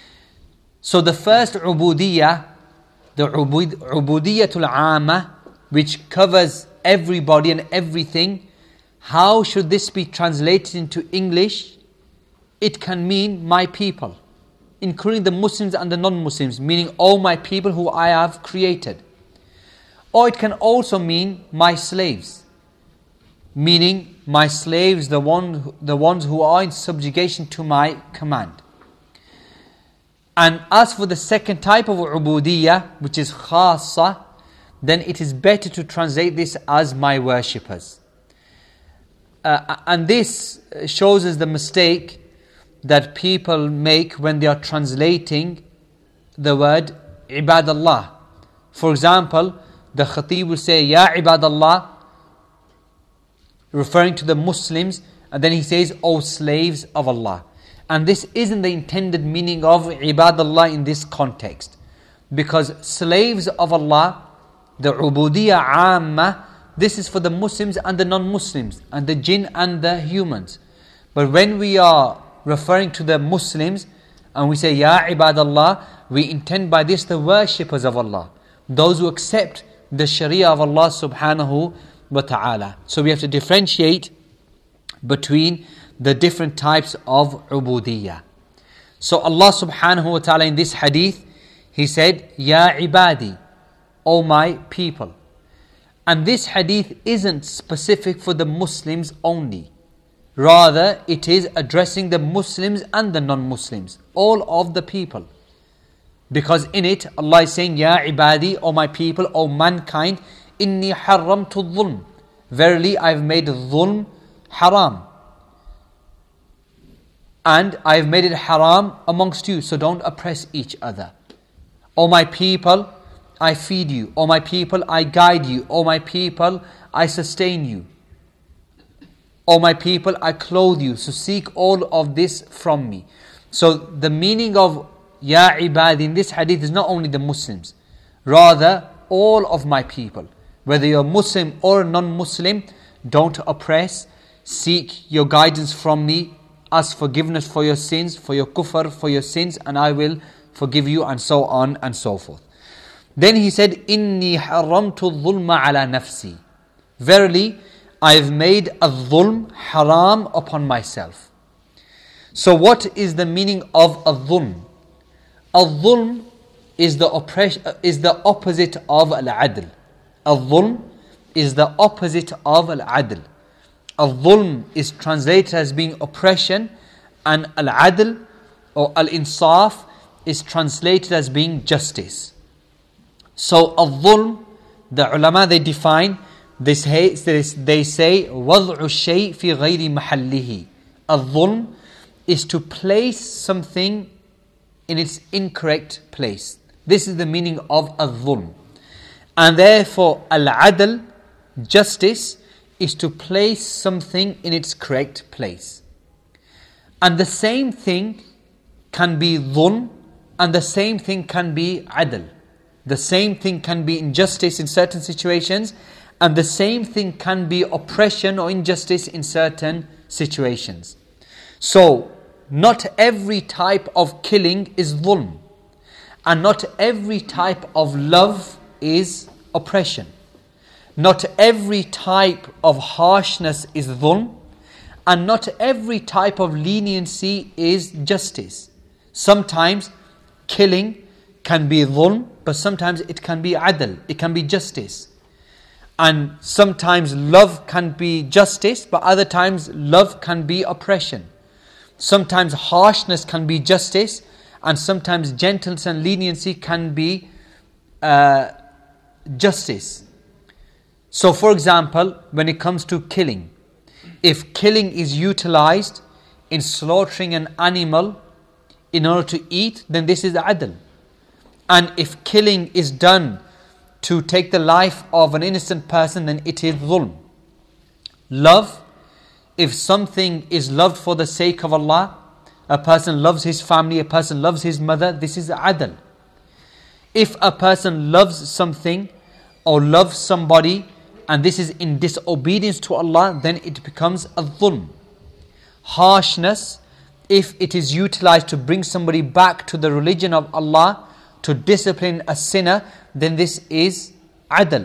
[SPEAKER 1] So the first ubudiyya, the ubudiyyatul amma, which covers everybody and everything. How should this be translated into English? It can mean my people, including the Muslims and the non-Muslims, meaning all my people who I have created. Or it can also mean my slaves, meaning my slaves, the ones who are in subjugation to my command. And as for the second type of ubudiyya, which is khassa, then it is better to translate this as my worshippers. And this shows us the mistake that people make when they are translating the word ibadallah. For example, the khatib will say, Ya ibadallah, referring to the Muslims, and then he says, O slaves of Allah. And this isn't the intended meaning of ibadallah in this context. Because slaves of Allah, the ubudiyya amma, this is for the Muslims and the non-Muslims, and the jinn and the humans. But when we are referring to the Muslims, and we say, Ya ibadallah, we intend by this the worshippers of Allah. Those who accept the Sharia of Allah subhanahu wa ta'ala. So we have to differentiate between the different types of ubudiyya. So Allah subhanahu wa ta'ala in this hadith, He said, Ya ibadi, O my people. And this hadith isn't specific for the Muslims only. Rather, it is addressing the Muslims and the non-Muslims, all of the people. Because in it, Allah is saying, Ya ibadi, O my people, O mankind, inni haramtu dhulm. Verily, I have made dhulm haram. And I have made it haram amongst you, so don't oppress each other. O my people, I feed you. O my people, I guide you. O my people, I sustain you. O my people, I clothe you. So seek all of this from me. So the meaning of Ya ibadi in this hadith is not only the Muslims. Rather, all of my people. Whether you're Muslim or non-Muslim, don't oppress. Seek your guidance from me. Ask forgiveness for your sins, for your kufr, for your sins, and I will forgive you, and so on and so forth. Then he said, Inni haramtu dhulma ala nafsi. Verily, I have made a-dhulm haram upon myself. So what is the meaning of a-dhulm? A-dhulm is the opposite of al-adl. A-dhulm is the opposite of al-adl. Al-dhulm is translated as being oppression, and al-adl or al-insaf is translated as being justice. So al-dhulm, the ulama, they define, they say وَضْعُ الشَّيْءِ فِي غَيْرِ مَحَلِّهِ. Al-dhulm is to place something in its incorrect place. This is the meaning of al-dhulm. And therefore al-adl, justice, is to place something in its correct place. And the same thing can be dhulm, and the same thing can be adl. The same thing can be injustice in certain situations, and the same thing can be oppression or injustice in certain situations. So, not every type of killing is dhulm, and not every type of love is oppression. Not every type of harshness is dhulm, and not every type of leniency is justice. Sometimes killing can be dhulm, but sometimes it can be adl, it can be justice. And sometimes love can be justice, but other times love can be oppression. Sometimes harshness can be justice, and sometimes gentleness and leniency can be justice. So for example, when it comes to killing, if killing is utilized in slaughtering an animal in order to eat, then this is adl. And if killing is done to take the life of an innocent person, then it is dhulm. Love, if something is loved for the sake of Allah, a person loves his family, a person loves his mother, this is adl. If a person loves something or loves somebody, and this is in disobedience to Allah, then it becomes a dhulm. Harshness, if it is utilized to bring somebody back to the religion of Allah, to discipline a sinner, then this is adl.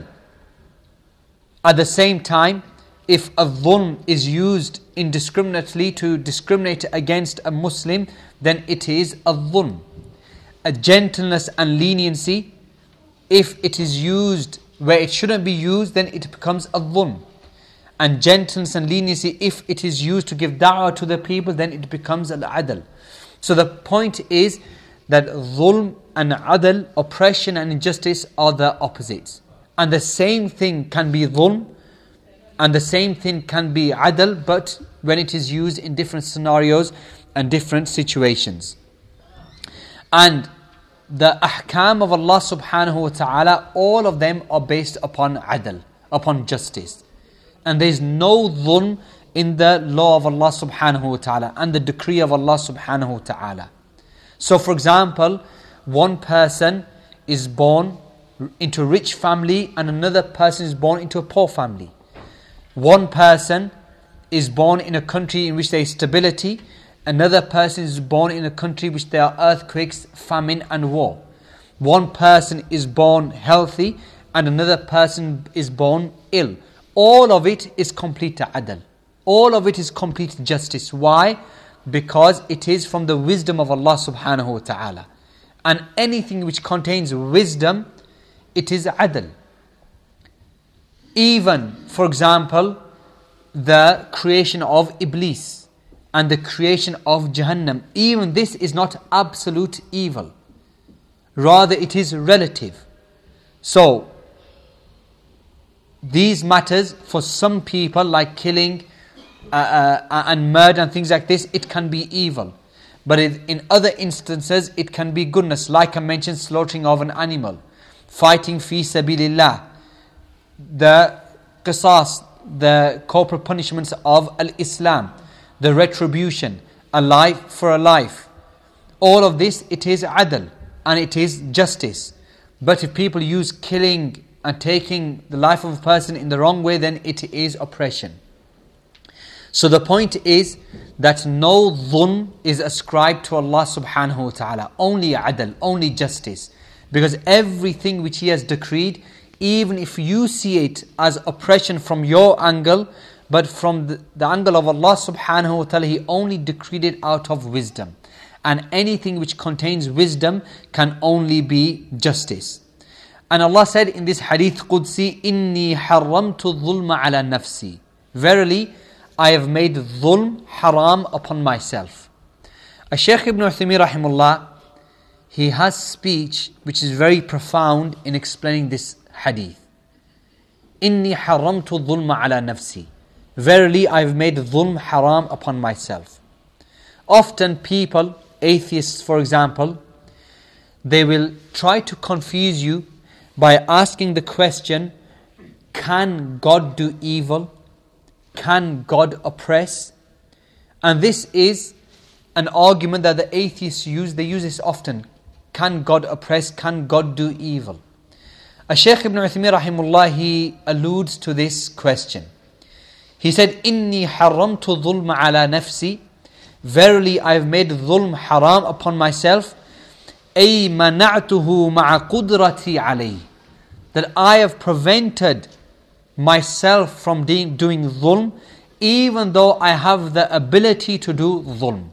[SPEAKER 1] At the same time, if a dhulm is used indiscriminately to discriminate against a Muslim, then it is a dhulm. A gentleness and leniency, if it is used where it shouldn't be used, then it becomes a dhulm. And gentleness and leniency, if it is used to give da'wah to the people, then it becomes al-adl. So the point is that dhulm and adl, oppression and injustice, are the opposites. And the same thing can be dhulm, and the same thing can be adl, but when it is used in different scenarios and different situations. And the ahkam of Allah subhanahu wa ta'ala, all of them are based upon adl, upon justice. And there is no dhulm in the law of Allah subhanahu wa ta'ala and the decree of Allah subhanahu wa ta'ala. So for example, one person is born into a rich family and another person is born into a poor family. One person is born in a country in which there is stability, another person is born in a country in which there are earthquakes, famine and war. One person is born healthy and another person is born ill. All of it is complete adl. All of it is complete justice. Why? Because it is from the wisdom of Allah subhanahu wa ta'ala. And anything which contains wisdom, it is adl. Even, for example, the creation of Iblis and the creation of Jahannam, even this is not absolute evil. Rather, it is relative. So, these matters, for some people, like killing and murder and things like this, it can be evil. But in other instances, it can be goodness. Like I mentioned, slaughtering of an animal, fighting fi sabilillah, the qisas, the corporal punishments of al-Islam, the retribution, a life for a life. All of this, it is adl and it is justice. But if people use killing and taking the life of a person in the wrong way, then it is oppression. So the point is that no dhulm is ascribed to Allah subhanahu wa ta'ala. Only adl, only justice. Because everything which He has decreed, even if you see it as oppression from your angle, but from the angle of Allah subhanahu wa ta'ala, He only decreed it out of wisdom. And anything which contains wisdom can only be justice. And Allah said in this hadith Qudsi, إِنِّي حَرَّمْتُ الظُّلْمَ عَلَى نَفْسِي. Verily, I have made dhulm haram upon myself. Shaykh Ibn Uthaymeen rahimullah, he has speech which is very profound in explaining this hadith. إِنِّي حَرَّمْتُ الظُّلْمَ عَلَى نَفْسِي. Verily, I have made dhulm haram upon myself. Often people, atheists for example, they will try to confuse you by asking the question, can God do evil? Can God oppress? And this is an argument that the atheists use. They use this often. Can God oppress? Can God do evil? Shaykh Ibn Uthaymeen rahimullah, he alludes to this question. He said, إِنِّي حَرَّمْتُ الظُّلْمَ عَلَى نَفْسِي. Verily, I have made dhulm haram upon myself. أَيْ مَنَعْتُهُ مَعَ قُدْرَتِي عَلَيْهِ. That I have prevented myself from doing dhulm, even though I have the ability to do dhulm.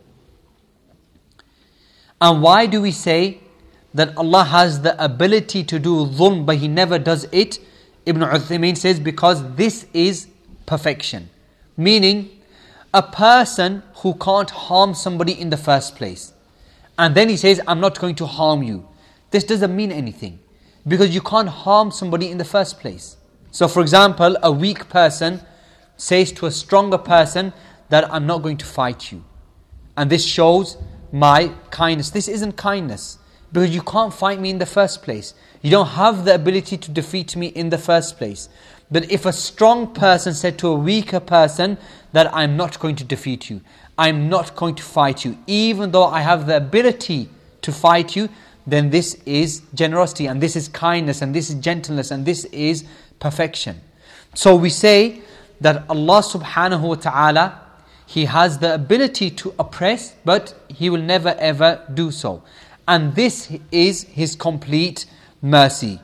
[SPEAKER 1] And why do we say that Allah has the ability to do dhulm but He never does it? Ibn Uthaymeen says, because this is perfection. Meaning, a person who can't harm somebody in the first place, and then he says, I'm not going to harm you. This doesn't mean anything, because you can't harm somebody in the first place. So for example, a weak person says to a stronger person that I'm not going to fight you. And this shows my kindness. This isn't kindness, because you can't fight me in the first place. You don't have the ability to defeat me in the first place. But if a strong person said to a weaker person that I'm not going to defeat you, I'm not going to fight you, even though I have the ability to fight you, then this is generosity, and this is kindness, and this is gentleness, and this is perfection. So we say that Allah subhanahu wa ta'ala, He has the ability to oppress, but He will never ever do so. And this is His complete mercy.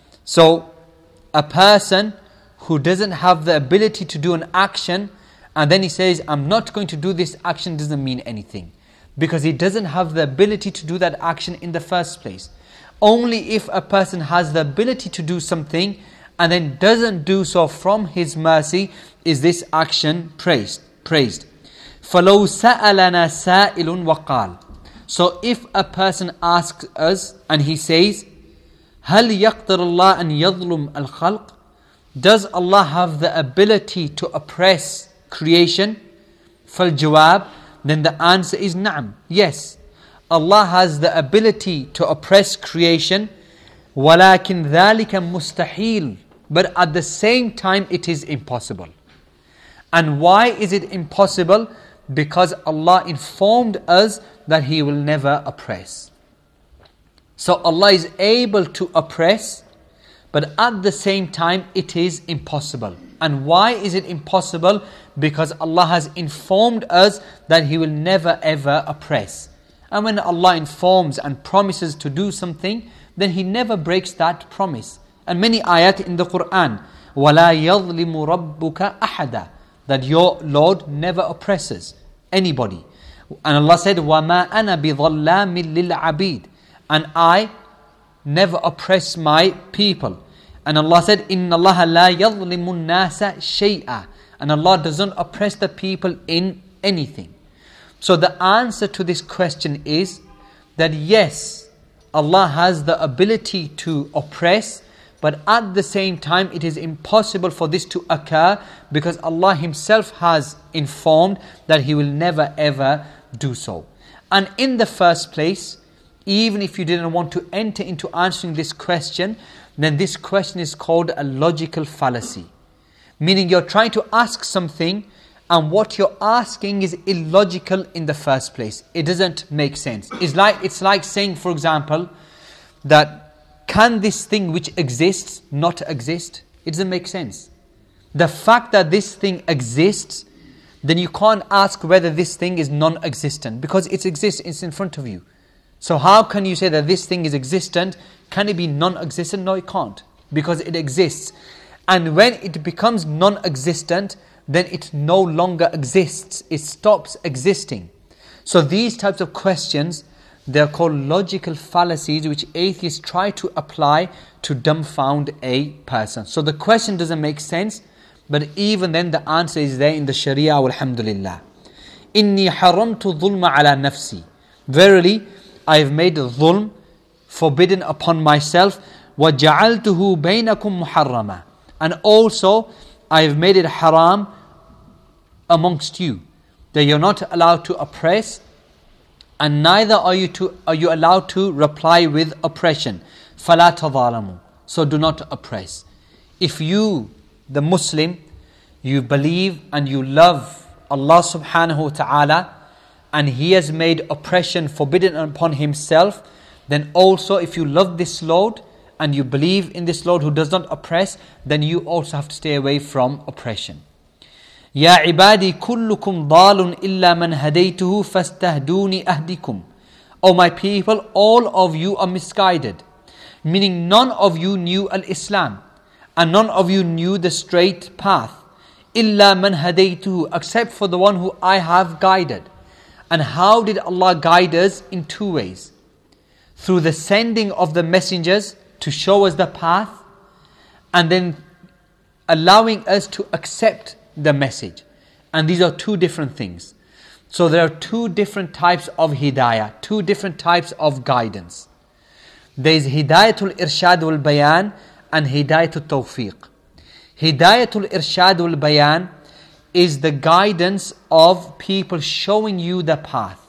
[SPEAKER 1] So a person who doesn't have the ability to do an action, and then he says, I'm not going to do this action, doesn't mean anything. Because he doesn't have the ability to do that action in the first place. Only if a person has the ability to do something and then doesn't do so from His mercy is this action praised. فَلَوْ سَأَلَنَا سَائِلٌ وَقَالٌ. So if a person asks us and he says, هَلْ يَقْدَرُ اللَّهُ أَنْ يَظْلُمَ الْخَلْقِ. Does Allah have the ability to oppress creation? فَالْجَوَابِ. Then the answer is na'am, yes. Allah has the ability to oppress creation. وَلَكِنْ ذَلِكَ مُسْتَحِيلٌ. But at the same time it is impossible. And why is it impossible? Because Allah informed us that He will never oppress. So Allah is able to oppress, but at the same time it is impossible. And why is it impossible? Because Allah has informed us that He will never ever oppress. And when Allah informs and promises to do something, then He never breaks that promise. And many ayat in the Quran, وَلَا يَظْلِمُ رَبُّكَ أَحَدًا, that your Lord never oppresses anybody. And Allah said, وَمَا أَنَا بِظَلَّامٍ لِلْعَبِيدِ, and I never oppress my people. And Allah said, إِنَّ اللَّهَ لَا يَظْلِمُ النَّاسَ شَيْئًا, and Allah doesn't oppress the people in anything. So the answer to this question is that yes, Allah has the ability to oppress, but at the same time it is impossible for this to occur, because Allah Himself has informed that He will never ever do so. And in the first place, even if you didn't want to enter into answering this question, then this question is called a logical fallacy. Meaning you're trying to ask something, and what you're asking is illogical in the first place. It doesn't make sense. It's like saying, for example, that can this thing which exists not exist? It doesn't make sense. The fact that this thing exists, then you can't ask whether this thing is non-existent, because it exists, it's in front of you. So how can you say that this thing is existent? Can it be non-existent? No, it can't, because it exists. And when it becomes non-existent, then it no longer exists. It stops existing. So these types of questions, they're called logical fallacies, which atheists try to apply to dumbfound a person. So the question doesn't make sense, but even then the answer is there in the Sharia, walhamdulillah. Inni haramtu dhulma ala nafsi. Verily, I have made dhulm forbidden upon myself. وَجَعَلْتُهُ بَيْنَكُمْ مُحَرَّمًا. And also, I have made it haram amongst you, that you're not allowed to oppress, and neither are you allowed to reply with oppression. فَلَا تَظَالَمُوا. So do not oppress. If you, the Muslim, you believe and you love Allah subhanahu wa ta'ala, and He has made oppression forbidden upon Himself, then also if you love this Lord and you believe in this Lord who does not oppress, then you also have to stay away from oppression. Ya ibadi kullukum dalun illa man hadaytuhu fastahduni ahdikum. O my people, all of you are misguided. Meaning none of you knew al-Islam, and none of you knew the straight path. Illa man hadaytuhu, except for the one who I have guided. And how did Allah guide us? In two ways. Through the sending of the messengers to show us the path, and then allowing us to accept the message. And these are two different things. So there are two different types of hidayah, two different types of guidance. There is hidayatul irshad wal bayan and hidayatul tawfiq. Hidayatul irshad wal bayan is the guidance of people showing you the path.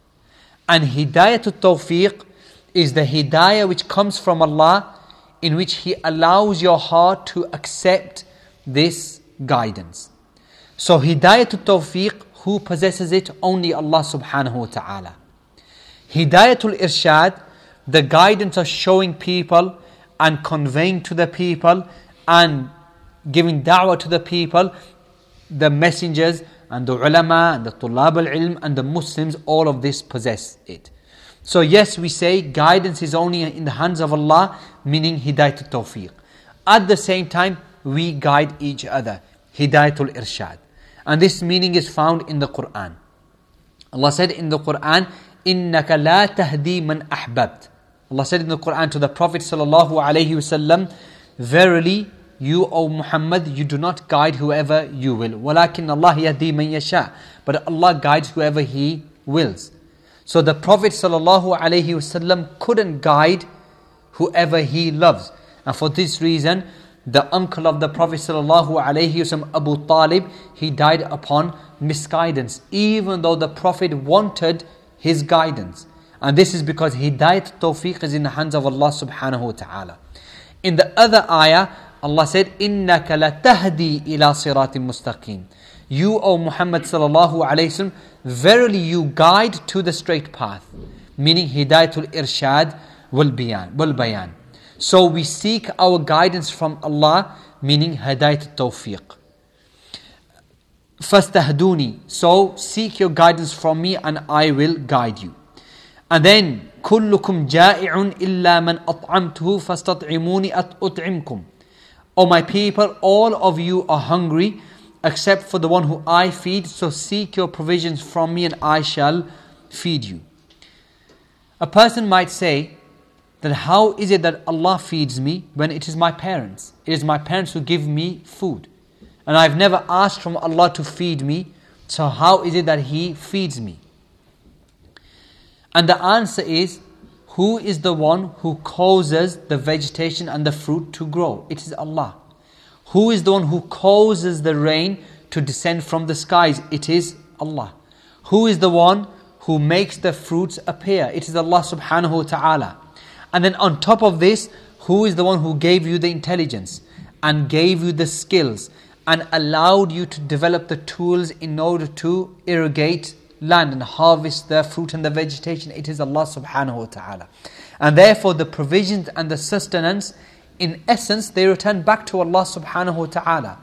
[SPEAKER 1] And hidayatul tawfiq is the hidayah which comes from Allah, in which He allows your heart to accept this guidance. So hidayatul tawfiq, who possesses it? Only Allah subhanahu wa ta'ala. Hidayatul irshad, the guidance of showing people and conveying to the people and giving da'wah to the people, the messengers and the ulama and the tullab al-ilm and the Muslims, all of this possess it. So yes, we say guidance is only in the hands of Allah, meaning hidayatul tawfiq. At the same time, we guide each other, hidayatul irshad. And this meaning is found in the Quran. Allah said in the Quran, إِنَّكَ لَا تَهْدِي مَنْ أَحْبَبْتَ. Allah said in the Quran to the Prophet sallallahu alaihi wasallam, verily, you, O Muhammad, you do not guide whoever you will. وَلَكِنَّ اللَّهِ يَهْدِي مَنْ يَشَاءُ. But Allah guides whoever He wills. So the Prophet sallallahu alaihi wasallam couldn't guide whoever he loves. And for this reason, the uncle of the Prophet sallallahu alaihi wasallam, Abu Talib, he died upon misguidance, even though the Prophet wanted his guidance. And this is because hidayat tawfiq is in the hands of Allah subhanahu wa ta'ala. In the other ayah, Allah said, إِنَّكَ لَتَهْدِي إِلَى صِرَاطٍ مُسْتَقِيمٍ. You, O Muhammad sallallahu alayhi wasallam, verily you guide to the straight path. Meaning hidayatul irshad wal bayan. So we seek our guidance from Allah, meaning hidayatul tawfiq. Fastahduni. So seek your guidance from me and I will guide you. And then, كُلُّكُمْ جَائِعٌ إِلَّا مَنْ أَطْعَمْتُهُ فَاسْتَطْعِمُونِ أُطْعِمْكُمْ. O my people, all of you are hungry, except for the one who I feed, so seek your provisions from me and I shall feed you. A person might say that how is it that Allah feeds me when it is my parents? It is my parents who give me food. And I've never asked from Allah to feed me, so how is it that He feeds me? And the answer is, who is the one who causes the vegetation and the fruit to grow? It is Allah. Who is the one who causes the rain to descend from the skies? It is Allah. Who is the one who makes the fruits appear? It is Allah subhanahu wa ta'ala. And then on top of this, who is the one who gave you the intelligence and gave you the skills and allowed you to develop the tools in order to irrigate land and harvest the fruit and the vegetation, it is Allah subhanahu wa ta'ala. And therefore the provisions and the sustenance, in essence, they return back to Allah subhanahu wa ta'ala.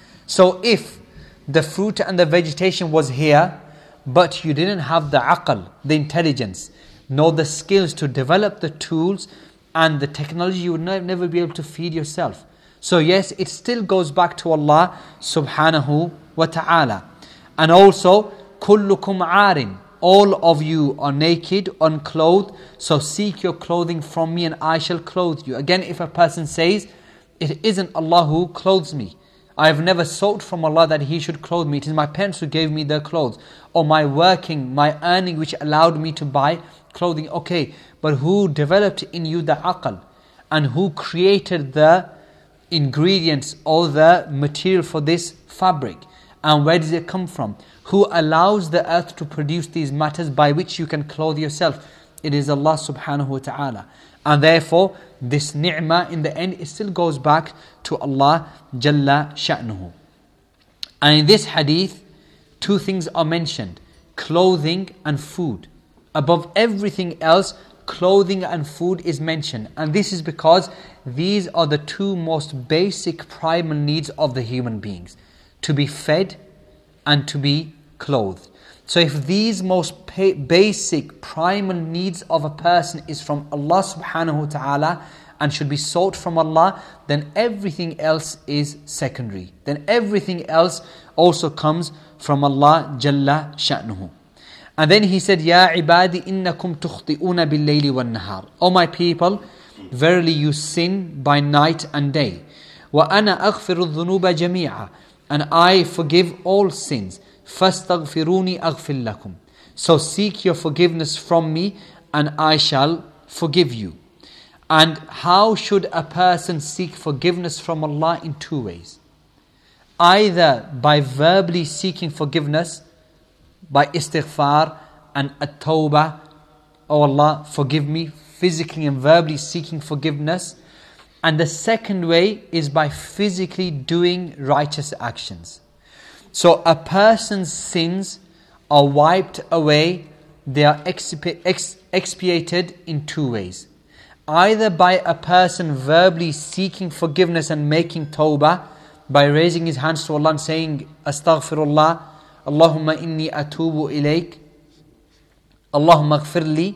[SPEAKER 1] So if the fruit and the vegetation was here, but you didn't have the aql, the intelligence, nor the skills to develop the tools and the technology, you would never be able to feed yourself. So yes, it still goes back to Allah subhanahu wa ta'ala. And also, kullukum aarin, all of you are naked, unclothed, so seek your clothing from me and I shall clothe you. Again, if a person says, it isn't Allah who clothes me, I have never sought from Allah that He should clothe me, it is my parents who gave me the clothes, or my working, my earning which allowed me to buy clothing. Okay, but who developed in you the aql, and who created the ingredients or the material for this fabric, and where does it come from? Who allows the earth to produce these matters by which you can clothe yourself? It is Allah subhanahu wa ta'ala. And therefore, this ni'mah in the end, it still goes back to Allah Jalla Sha'nuhu. And in this hadith, two things are mentioned: clothing and food. Above everything else, clothing and food is mentioned. And this is because these are the two most basic primal needs of the human beings: to be fed and to be clothed. So if these most basic primal needs of a person is from Allah subhanahu wa ta'ala and should be sought from Allah, then everything else is secondary. Then everything else also comes from Allah Jalla Sha'nuhu. And then he said, Ya ibadi innakum tukhti'una bil-layli wan-nahar. O my people, verily you sin by night and day. Wa ana aghfiru dhunuba jami'a. And I forgive all sins. فَاسْتَغْفِرُونِي أَغْفِرْ لَكُمْ. So seek your forgiveness from me and I shall forgive you. And how should a person seek forgiveness from Allah? In two ways. Either by verbally seeking forgiveness, by istighfar and at-tawbah, oh Allah, forgive me, physically and verbally seeking forgiveness. And the second way is by physically doing righteous actions. So a person's sins are wiped away, they are expiated in two ways. Either by a person verbally seeking forgiveness and making tawbah, by raising his hands to Allah and saying, Astaghfirullah, Allahumma inni atubu ilayk, Allahumma ghfirli.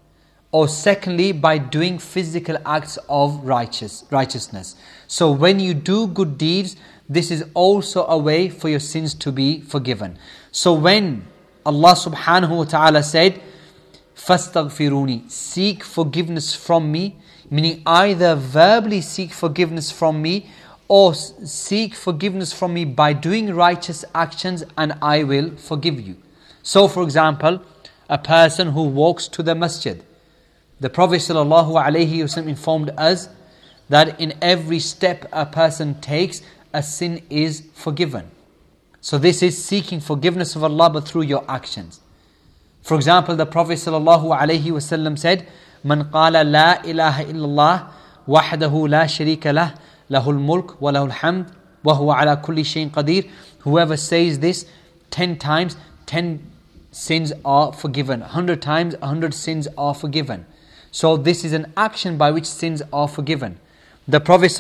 [SPEAKER 1] Or secondly, by doing physical acts of righteousness. So when you do good deeds, this is also a way for your sins to be forgiven. So when Allah subhanahu wa ta'ala said, فَاسْتَغْفِرُونِي, seek forgiveness from me, meaning either verbally seek forgiveness from me, or seek forgiveness from me by doing righteous actions and I will forgive you. So for example, a person who walks to the masjid, the Prophet ﷺ informed us that in every step a person takes, a sin is forgiven. So this is seeking forgiveness of Allah, but through your actions. For example, the Prophet ﷺ said, "Man qala la ilaha illallah wahdahu la sharika lah, lahul mulk wa lahul hamd wa huwa ala kulli shayin qadir." Whoever says this 10 times, 10 sins are forgiven. 100 times, 100 sins are forgiven. So this is an action by which sins are forgiven. The Prophet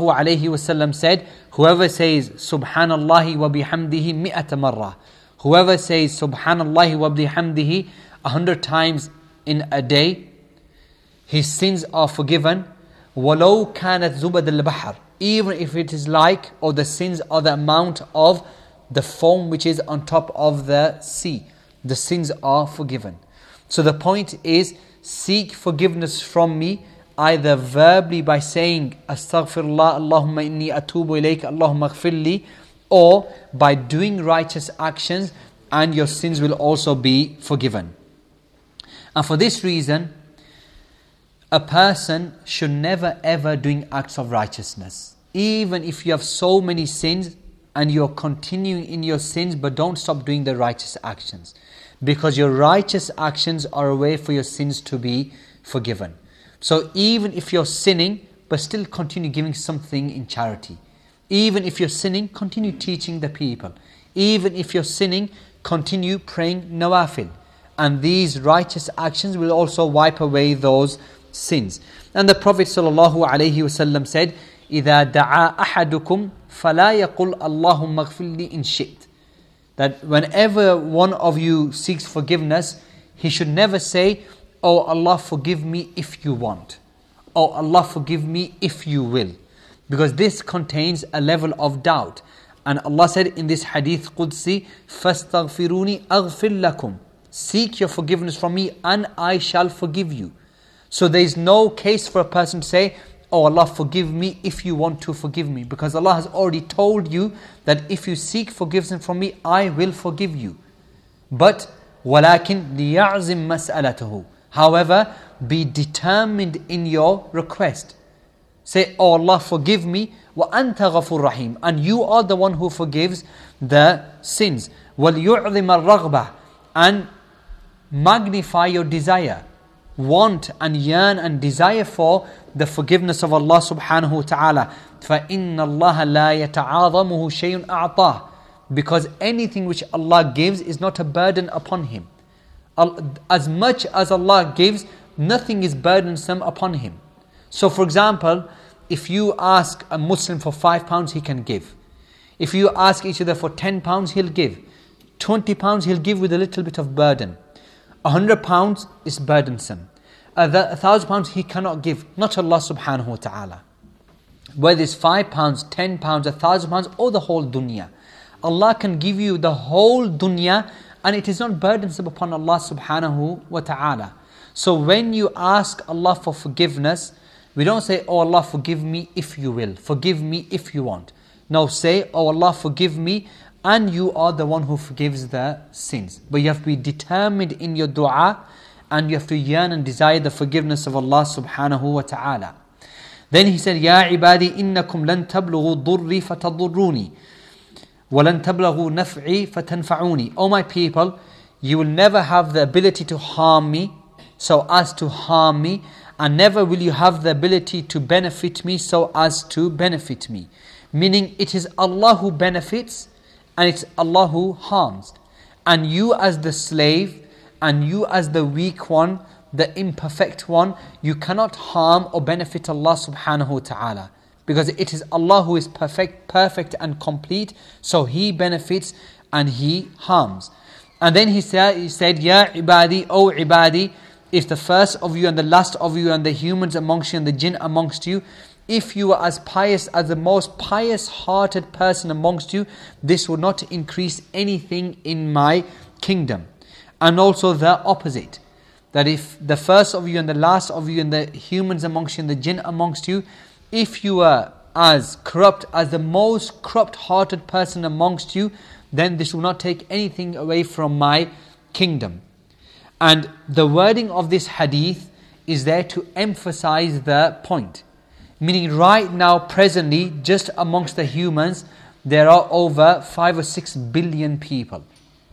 [SPEAKER 1] ﷺ said, whoever says Subhanallah wa bihamdihi mi'ata marra, whoever says Subhanallah wa bihamdihi 100 times in a day, his sins are forgiven. وَلَوْ كَانَتْ زُبَدَ الْبَحْرِ, even if it is like, or the sins are the amount of the foam which is on top of the sea, the sins are forgiven. So the point is, seek forgiveness from me, either verbally by saying Astaghfirullah, Allahumma inni atubu ilayk, Allahumma ghfirli, or by doing righteous actions, and your sins will also be forgiven. And for this reason, a person should never ever doing acts of righteousness. Even if you have so many sins and you're continuing in your sins, but don't stop doing the righteous actions. Because your righteous actions are a way for your sins to be forgiven. So even if you're sinning, but still continue giving something in charity. Even if you're sinning, continue teaching the people. Even if you're sinning, continue praying nawafil. And these righteous actions will also wipe away those sins. And the Prophet ﷺ said, إِذَا دَعَا أَحَدُكُمْ فَلَا يَقُلْ اللَّهُمَّ اغْفِرْ لِي إِنْ شِئْتَ. That whenever one of you seeks forgiveness, he should never say, "Oh Allah, forgive me if you want." "Oh Allah, forgive me if you will." Because this contains a level of doubt. And Allah said in this hadith Qudsi, فَاسْتَغْفِرُونِي أَغْفِرْ لَكُمْ. Seek your forgiveness from me and I shall forgive you. So there is no case for a person to say, "Oh Allah, forgive me if you want to forgive me." Because Allah has already told you that if you seek forgiveness from me, I will forgive you. But وَلَكِنْ لِيَعْزِمْ مَسْأَلَتَهُ. However, be determined in your request. Say, "Oh Allah, forgive me, وَأَنْتَ غَفُورٌ رَحِيمٌ." And you are the one who forgives the sins. وَلْيُعْظِمَ الرَّغْبَةِ. And magnify your desire. Want and yearn and desire for the forgiveness of Allah subhanahu wa ta'ala. فَإِنَّ اللَّهَ لَا يَتَعَاظَمُهُ شَيْءٌ أَعْطَاهُ. Because anything which Allah gives is not a burden upon Him. As much as Allah gives, nothing is burdensome upon Him. So for example, if you ask a Muslim for £5, he can give. If you ask each other for £10, he'll give. £20, he'll give with a little bit of burden. £100 is burdensome. £1,000 he cannot give, not Allah subhanahu wa ta'ala. Whether it's £5, £10, £1,000 or the whole dunya. Allah can give you the whole dunya and it is not burdensome upon Allah subhanahu wa ta'ala. So when you ask Allah for forgiveness, we don't say, "Oh Allah, forgive me if you will. Forgive me if you want." No, say, "Oh Allah, forgive me," and you are the one who forgives the sins. But you have to be determined in your dua and you have to yearn and desire the forgiveness of Allah subhanahu wa ta'ala. Then he said, "Ya ibadi innakum lan tablughu durri fatadurruni walan tablughu naf'i fatanfa'uni." O my people, you will never have the ability to harm me so as to harm me, and never will you have the ability to benefit me so as to benefit me. Meaning it is Allah who benefits and it's Allah who harms. And you as the slave and you as the weak one, the imperfect one, you cannot harm or benefit Allah subhanahu wa ta'ala. Because it is Allah who is perfect and complete, so He benefits and He harms. And then he said, "Ya ibadi, O ibadi," if the first of you and the last of you and the humans amongst you and the jinn amongst you, if you are as pious as the most pious-hearted person amongst you, this will not increase anything in my kingdom. And also the opposite, that if the first of you and the last of you and the humans amongst you and the jinn amongst you, if you are as corrupt as the most corrupt-hearted person amongst you, then this will not take anything away from my kingdom. And the wording of this hadith is there to emphasize the point. Meaning right now, presently, just amongst the humans, there are over 5 or 6 billion people.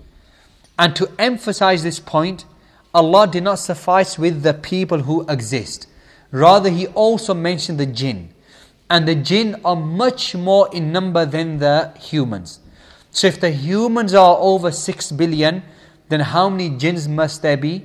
[SPEAKER 1] And to emphasize this point, Allah did not suffice with the people who exist. Rather, He also mentioned the jinn. And the jinn are much more in number than the humans. So if the humans are over 6 billion, then how many jinns must there be?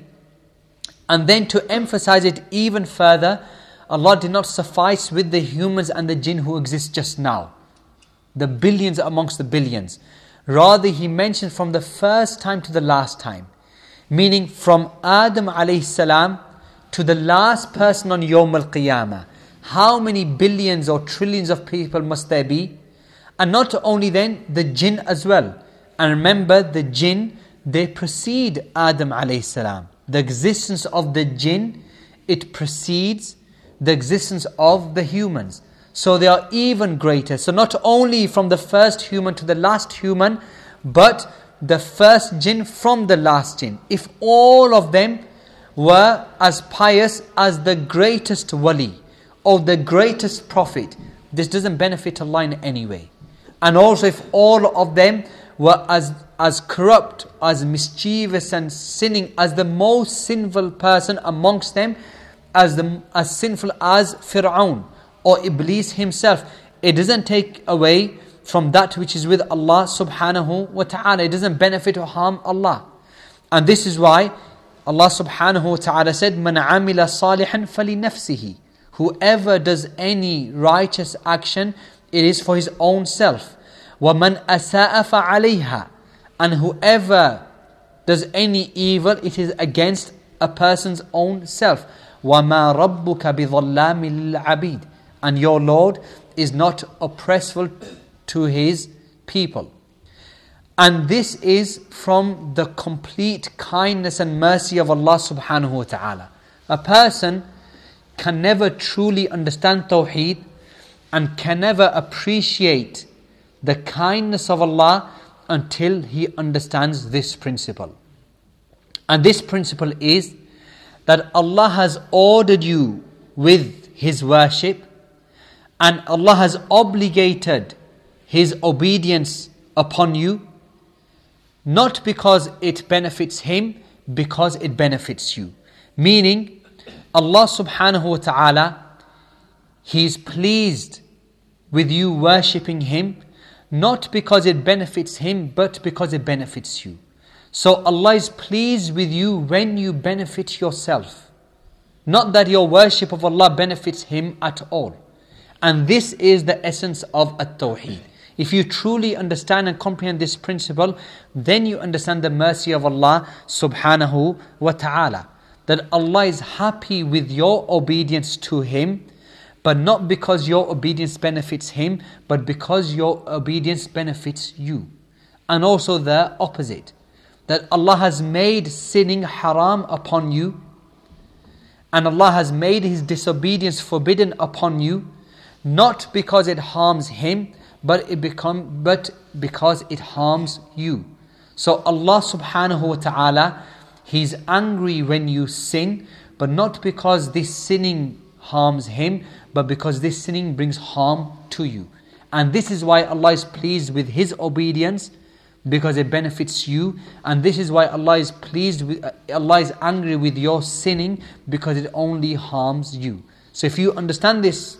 [SPEAKER 1] And then to emphasize it even further, Allah did not suffice with the humans and the jinn who exist just now. The billions amongst the billions. Rather, He mentioned from the first time to the last time. Meaning from Adam alayhi salam to the last person on Yawm al-Qiyamah. How many billions or trillions of people must there be? And not only then, the jinn as well. And remember, the jinn, they precede Adam alayhi salam. The existence of the jinn, it precedes the existence of the humans. So they are even greater. So not only from the first human to the last human, but the first jinn from the last jinn. If all of them were as pious as the greatest wali or the greatest prophet, this doesn't benefit Allah in any way. And also if all of them were as corrupt, as mischievous and sinning as the most sinful person amongst them, as sinful as Fir'aun or Iblis himself, it doesn't take away from that which is with Allah subhanahu wa ta'ala. It doesn't benefit or harm Allah. And this is why Allah subhanahu wa ta'ala said, مَنْ عَمِلَ صَالِحًا فَلِنَفْسِهِ. Whoever does any righteous action, it is for his own self. وَمَنْ أَسَاءَ فَعَلَيْهَا. And whoever does any evil, it is against a person's own self. وَمَا رَبُّكَ بِظَلَّامِ لِلْعَبِيدِ. And your Lord is not oppressful to his people. And this is from the complete kindness and mercy of Allah subhanahu wa ta'ala. A person can never truly understand Tawheed and can never appreciate the kindness of Allah until he understands this principle. And this principle is that Allah has ordered you with His worship, and Allah has obligated His obedience upon you, not because it benefits Him, because it benefits you. Meaning, Allah subhanahu wa ta'ala, He is pleased with you worshipping Him, not because it benefits Him, but because it benefits you. So Allah is pleased with you when you benefit yourself. Not that your worship of Allah benefits Him at all. And this is the essence of At-Tawheed. If you truly understand and comprehend this principle, then you understand the mercy of Allah subhanahu wa ta'ala. That Allah is happy with your obedience to Him, but not because your obedience benefits Him, but because your obedience benefits you. And also the opposite. That Allah has made sinning haram upon you, and Allah has made His disobedience forbidden upon you, not because it harms Him, but because it harms you. So Allah subhanahu wa ta'ala, He's angry when you sin, but not because this sinning harms Him, but because this sinning brings harm to you. And this is why Allah is pleased with His obedience, because it benefits you. And this is why Allah is angry with your sinning, because it only harms you. So if you understand this,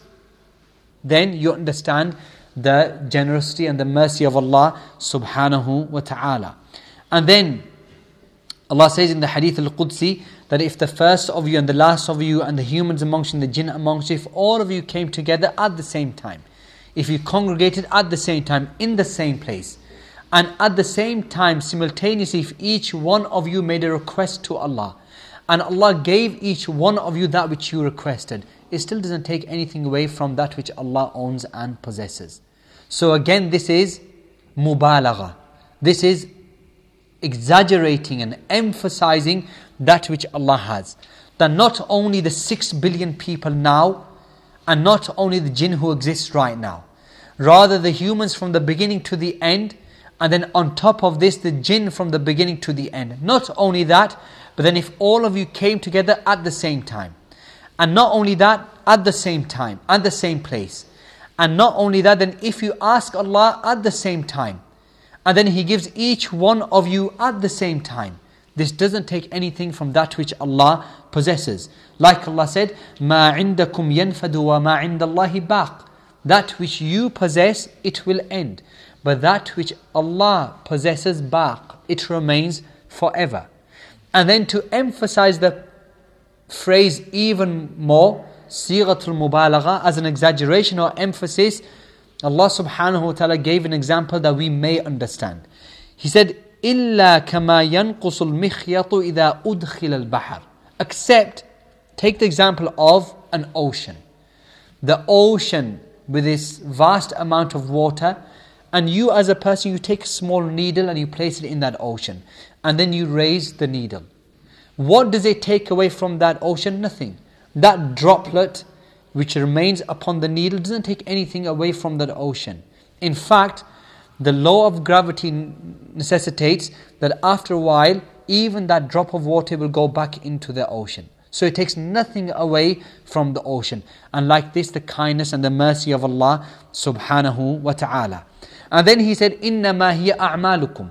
[SPEAKER 1] then you understand the generosity and the mercy of Allah subhanahu wa ta'ala. And then Allah says in the Hadith al-Qudsi that if the first of you and the last of you and the humans amongst you and the jinn amongst you, if all of you came together at the same time, if you congregated at the same time in the same place, and at the same time simultaneously, if each one of you made a request to Allah, and Allah gave each one of you that which you requested, it still doesn't take anything away from that which Allah owns and possesses. So again, this is mubalagha. This is exaggerating and emphasizing that which Allah has. That not only the 6 billion people now, and not only the jinn who exist right now, rather the humans from the beginning to the end, and then on top of this the jinn from the beginning to the end. Not only that, but then if all of you came together at the same time, and not only that, at the same time, at the same place, and not only that, then if you ask Allah at the same time, and then He gives each one of you at the same time, this doesn't take anything from that which Allah possesses. Like Allah said, مَا عِنْدَكُمْ يَنْفَدُ وَمَا عِنْدَ اللَّهِ بَاقٍ. That which you possess, it will end. But that which Allah possesses, baq, it remains forever. And then to emphasize the phrase even more, Sighatul Mubalagha, as an exaggeration or emphasis, Allah subhanahu wa ta'ala gave an example that we may understand. He said, إِلَّا كَمَا يَنْقُصُ الْمِخْيَطُ إِذَا أُدْخِلَ الْبَحَرِ. Except, take the example of an ocean. The ocean with this vast amount of water, and you as a person, you take a small needle and you place it in that ocean, and then you raise the needle. What does it take away from that ocean? Nothing. That droplet which remains upon the needle doesn't take anything away from that ocean. In fact, the law of gravity necessitates that after a while, even that drop of water will go back into the ocean. So it takes nothing away from the ocean. And like this, the kindness and the mercy of Allah subhanahu wa ta'ala. And then He said, إِنَّمَا هِيَ أَعْمَالُكُمْ.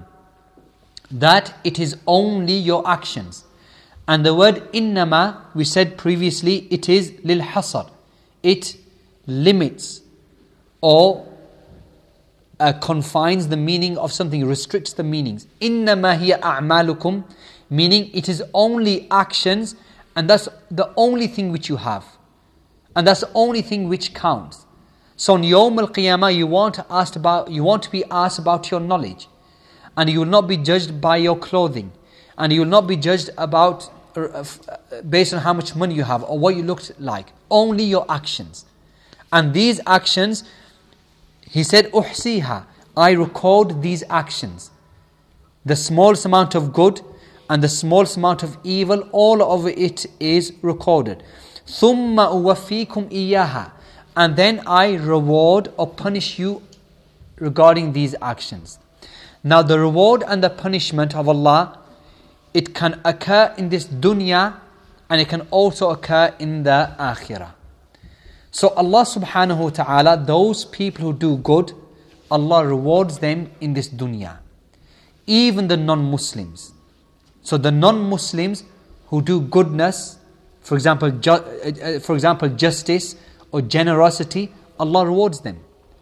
[SPEAKER 1] That it is only your actions. And the word innama, we said previously, it is lil hasar. It limits or confines the meaning of something, restricts the meanings. إِنَّمَا هِيَ أَعْمَالُكُمْ, meaning it is only actions, and that's the only thing which you have. And that's the only thing which counts. So on Yawm al-Qiyamah, you want to be asked about your knowledge. And you will not be judged by your clothing. And you will not be judged about based on how much money you have or what you looked like. Only your actions. And these actions, he said, أُحْصِيهَا, I record these actions. The smallest amount of good and the smallest amount of evil, all of it is recorded. ثُمَّ أُوَفِّيكُمْ إِيَّاهَا, and then I reward or punish you regarding these actions. Now the reward and the punishment of Allah, it can occur in this dunya and it can also occur in the akhirah. So Allah subhanahu wa ta'ala, those people who do good, Allah rewards them in this dunya. Even the non-Muslims. So the non-Muslims who do goodness, for example justice or generosity, Allah rewards them.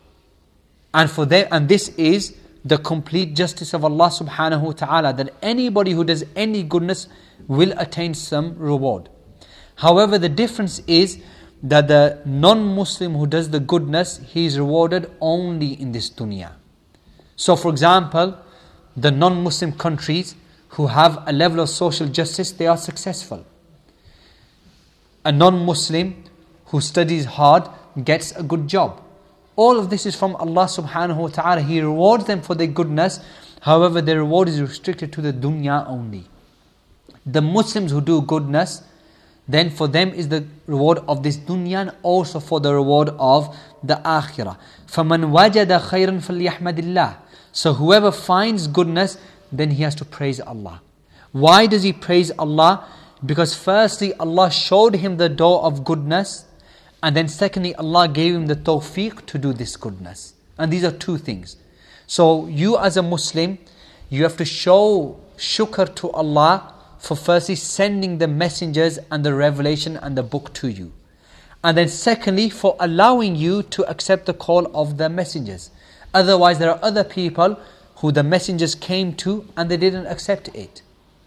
[SPEAKER 1] And this is the complete justice of Allah subhanahu wa ta'ala, that anybody who does any goodness will attain some reward. However, the difference is that the non-Muslim who does the goodness, he is rewarded only in this dunya. So for example, the non-Muslim countries who have a level of social justice, they are successful. A non-Muslim who studies hard gets a good job. All of this is from Allah subhanahu wa ta'ala. He rewards them for their goodness. However, their reward is restricted to the dunya only. The Muslims who do goodness, then for them is the reward of this dunya and also for the reward of the akhirah. فَمَنْ وَجَدَ خَيْرًا فَلْيَحْمَدِ اللَّهِ. So whoever finds goodness, then he has to praise Allah. Why does he praise Allah? Because firstly, Allah showed him the door of goodness, and then secondly, Allah gave him the tawfiq to do this goodness. And these are two things. So you as a Muslim, you have to show shukr to Allah for firstly sending the messengers and the revelation and the book to you. And then secondly, for allowing you to accept the call of the messengers. Otherwise, there are other people who the messengers came to and they didn't accept it.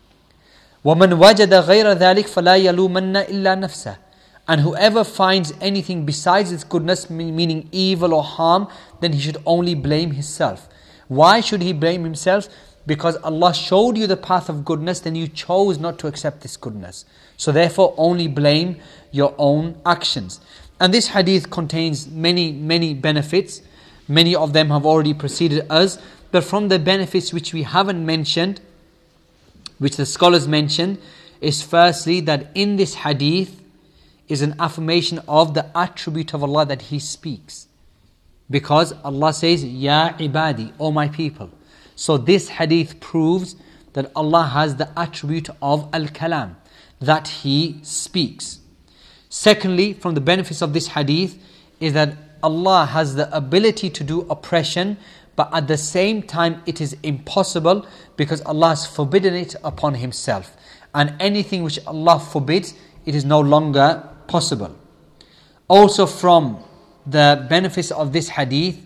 [SPEAKER 1] وَمَنْ وَجَدَ غَيْرَ ذَلِكَ فَلَا يَلُومَنَّ إِلَّا نَفْسَهُ. And whoever finds anything besides its goodness, meaning evil or harm, then he should only blame himself. Why should he blame himself? Because Allah showed you the path of goodness, then you chose not to accept this goodness. So therefore only blame your own actions. And this hadith contains many benefits. Many of them have already preceded us. But from the benefits which we haven't mentioned, which the scholars mentioned, is firstly that in this hadith is an affirmation of the attribute of Allah that He speaks. Because Allah says, Ya ibadi, O my people. So this hadith proves that Allah has the attribute of al-kalam, that He speaks. Secondly, from the benefits of this hadith is that Allah has the ability to do oppression, but at the same time it is impossible because Allah has forbidden it upon Himself. And anything which Allah forbids, it is no longer possible. Also from the benefits of this hadith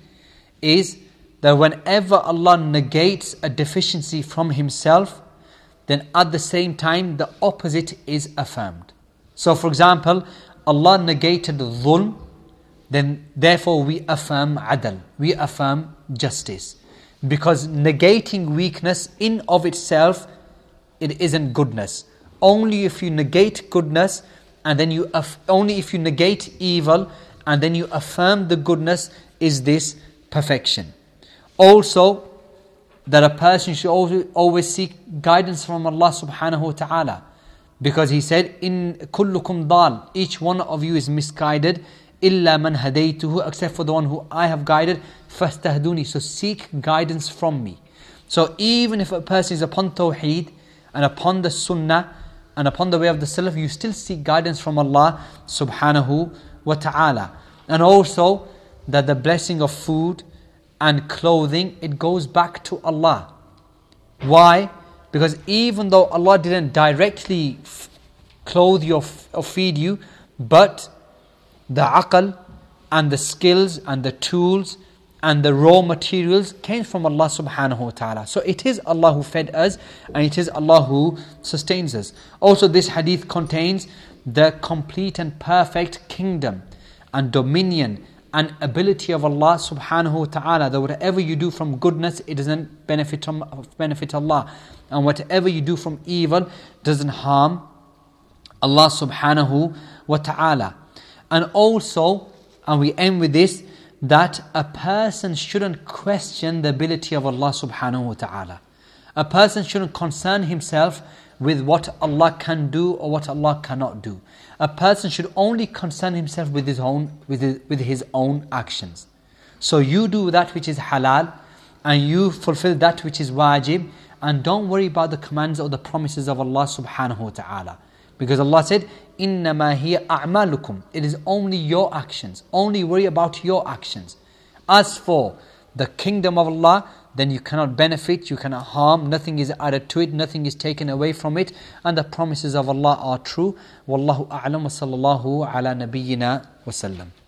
[SPEAKER 1] is that whenever Allah negates a deficiency from Himself, then at the same time the opposite is affirmed. So for example, Allah negated dhulm, then therefore we affirm adl, we affirm justice. Because negating weakness in of itself, it isn't goodness. Only if you negate goodness, and then only if you negate evil, and then you affirm the goodness, is this perfection. Also, that a person should always seek guidance from Allah subhanahu wa ta'ala. Because He said, In kullukum dal, each one of you is misguided, illa man hadaytuhu, except for the one who I have guided, fastahduni, so seek guidance from me. So even if a person is upon tawheed, and upon the sunnah, and upon the way of the salaf, you still seek guidance from Allah subhanahu wa ta'ala. And also, that the blessing of food and clothing, it goes back to Allah. Why? Because even though Allah didn't directly clothe you or feed you, but the aql and the skills and the tools and the raw materials came from Allah subhanahu wa ta'ala. So it is Allah who fed us, and it is Allah who sustains us. Also, this hadith contains the complete and perfect kingdom and dominion and ability of Allah subhanahu wa ta'ala, that whatever you do from goodness, it doesn't benefit Allah, and whatever you do from evil doesn't harm Allah subhanahu wa ta'ala. And also, and we end with this, that a person shouldn't question the ability of Allah subhanahu wa ta'ala. A person shouldn't concern himself with what Allah can do or what Allah cannot do. A person should only concern himself with his own actions. So you do that which is halal, and you fulfill that which is wajib, and don't worry about the commands or the promises of Allah subhanahu wa ta'ala. Because Allah said, إِنَّمَا هِيَ أَعْمَالُكُمْ. It is only your actions. Only worry about your actions. As for the kingdom of Allah, then you cannot benefit, you cannot harm, nothing is added to it, nothing is taken away from it, and the promises of Allah are true. Wallahu a'lam wa sallallahu ala nabiyyina wa sallam.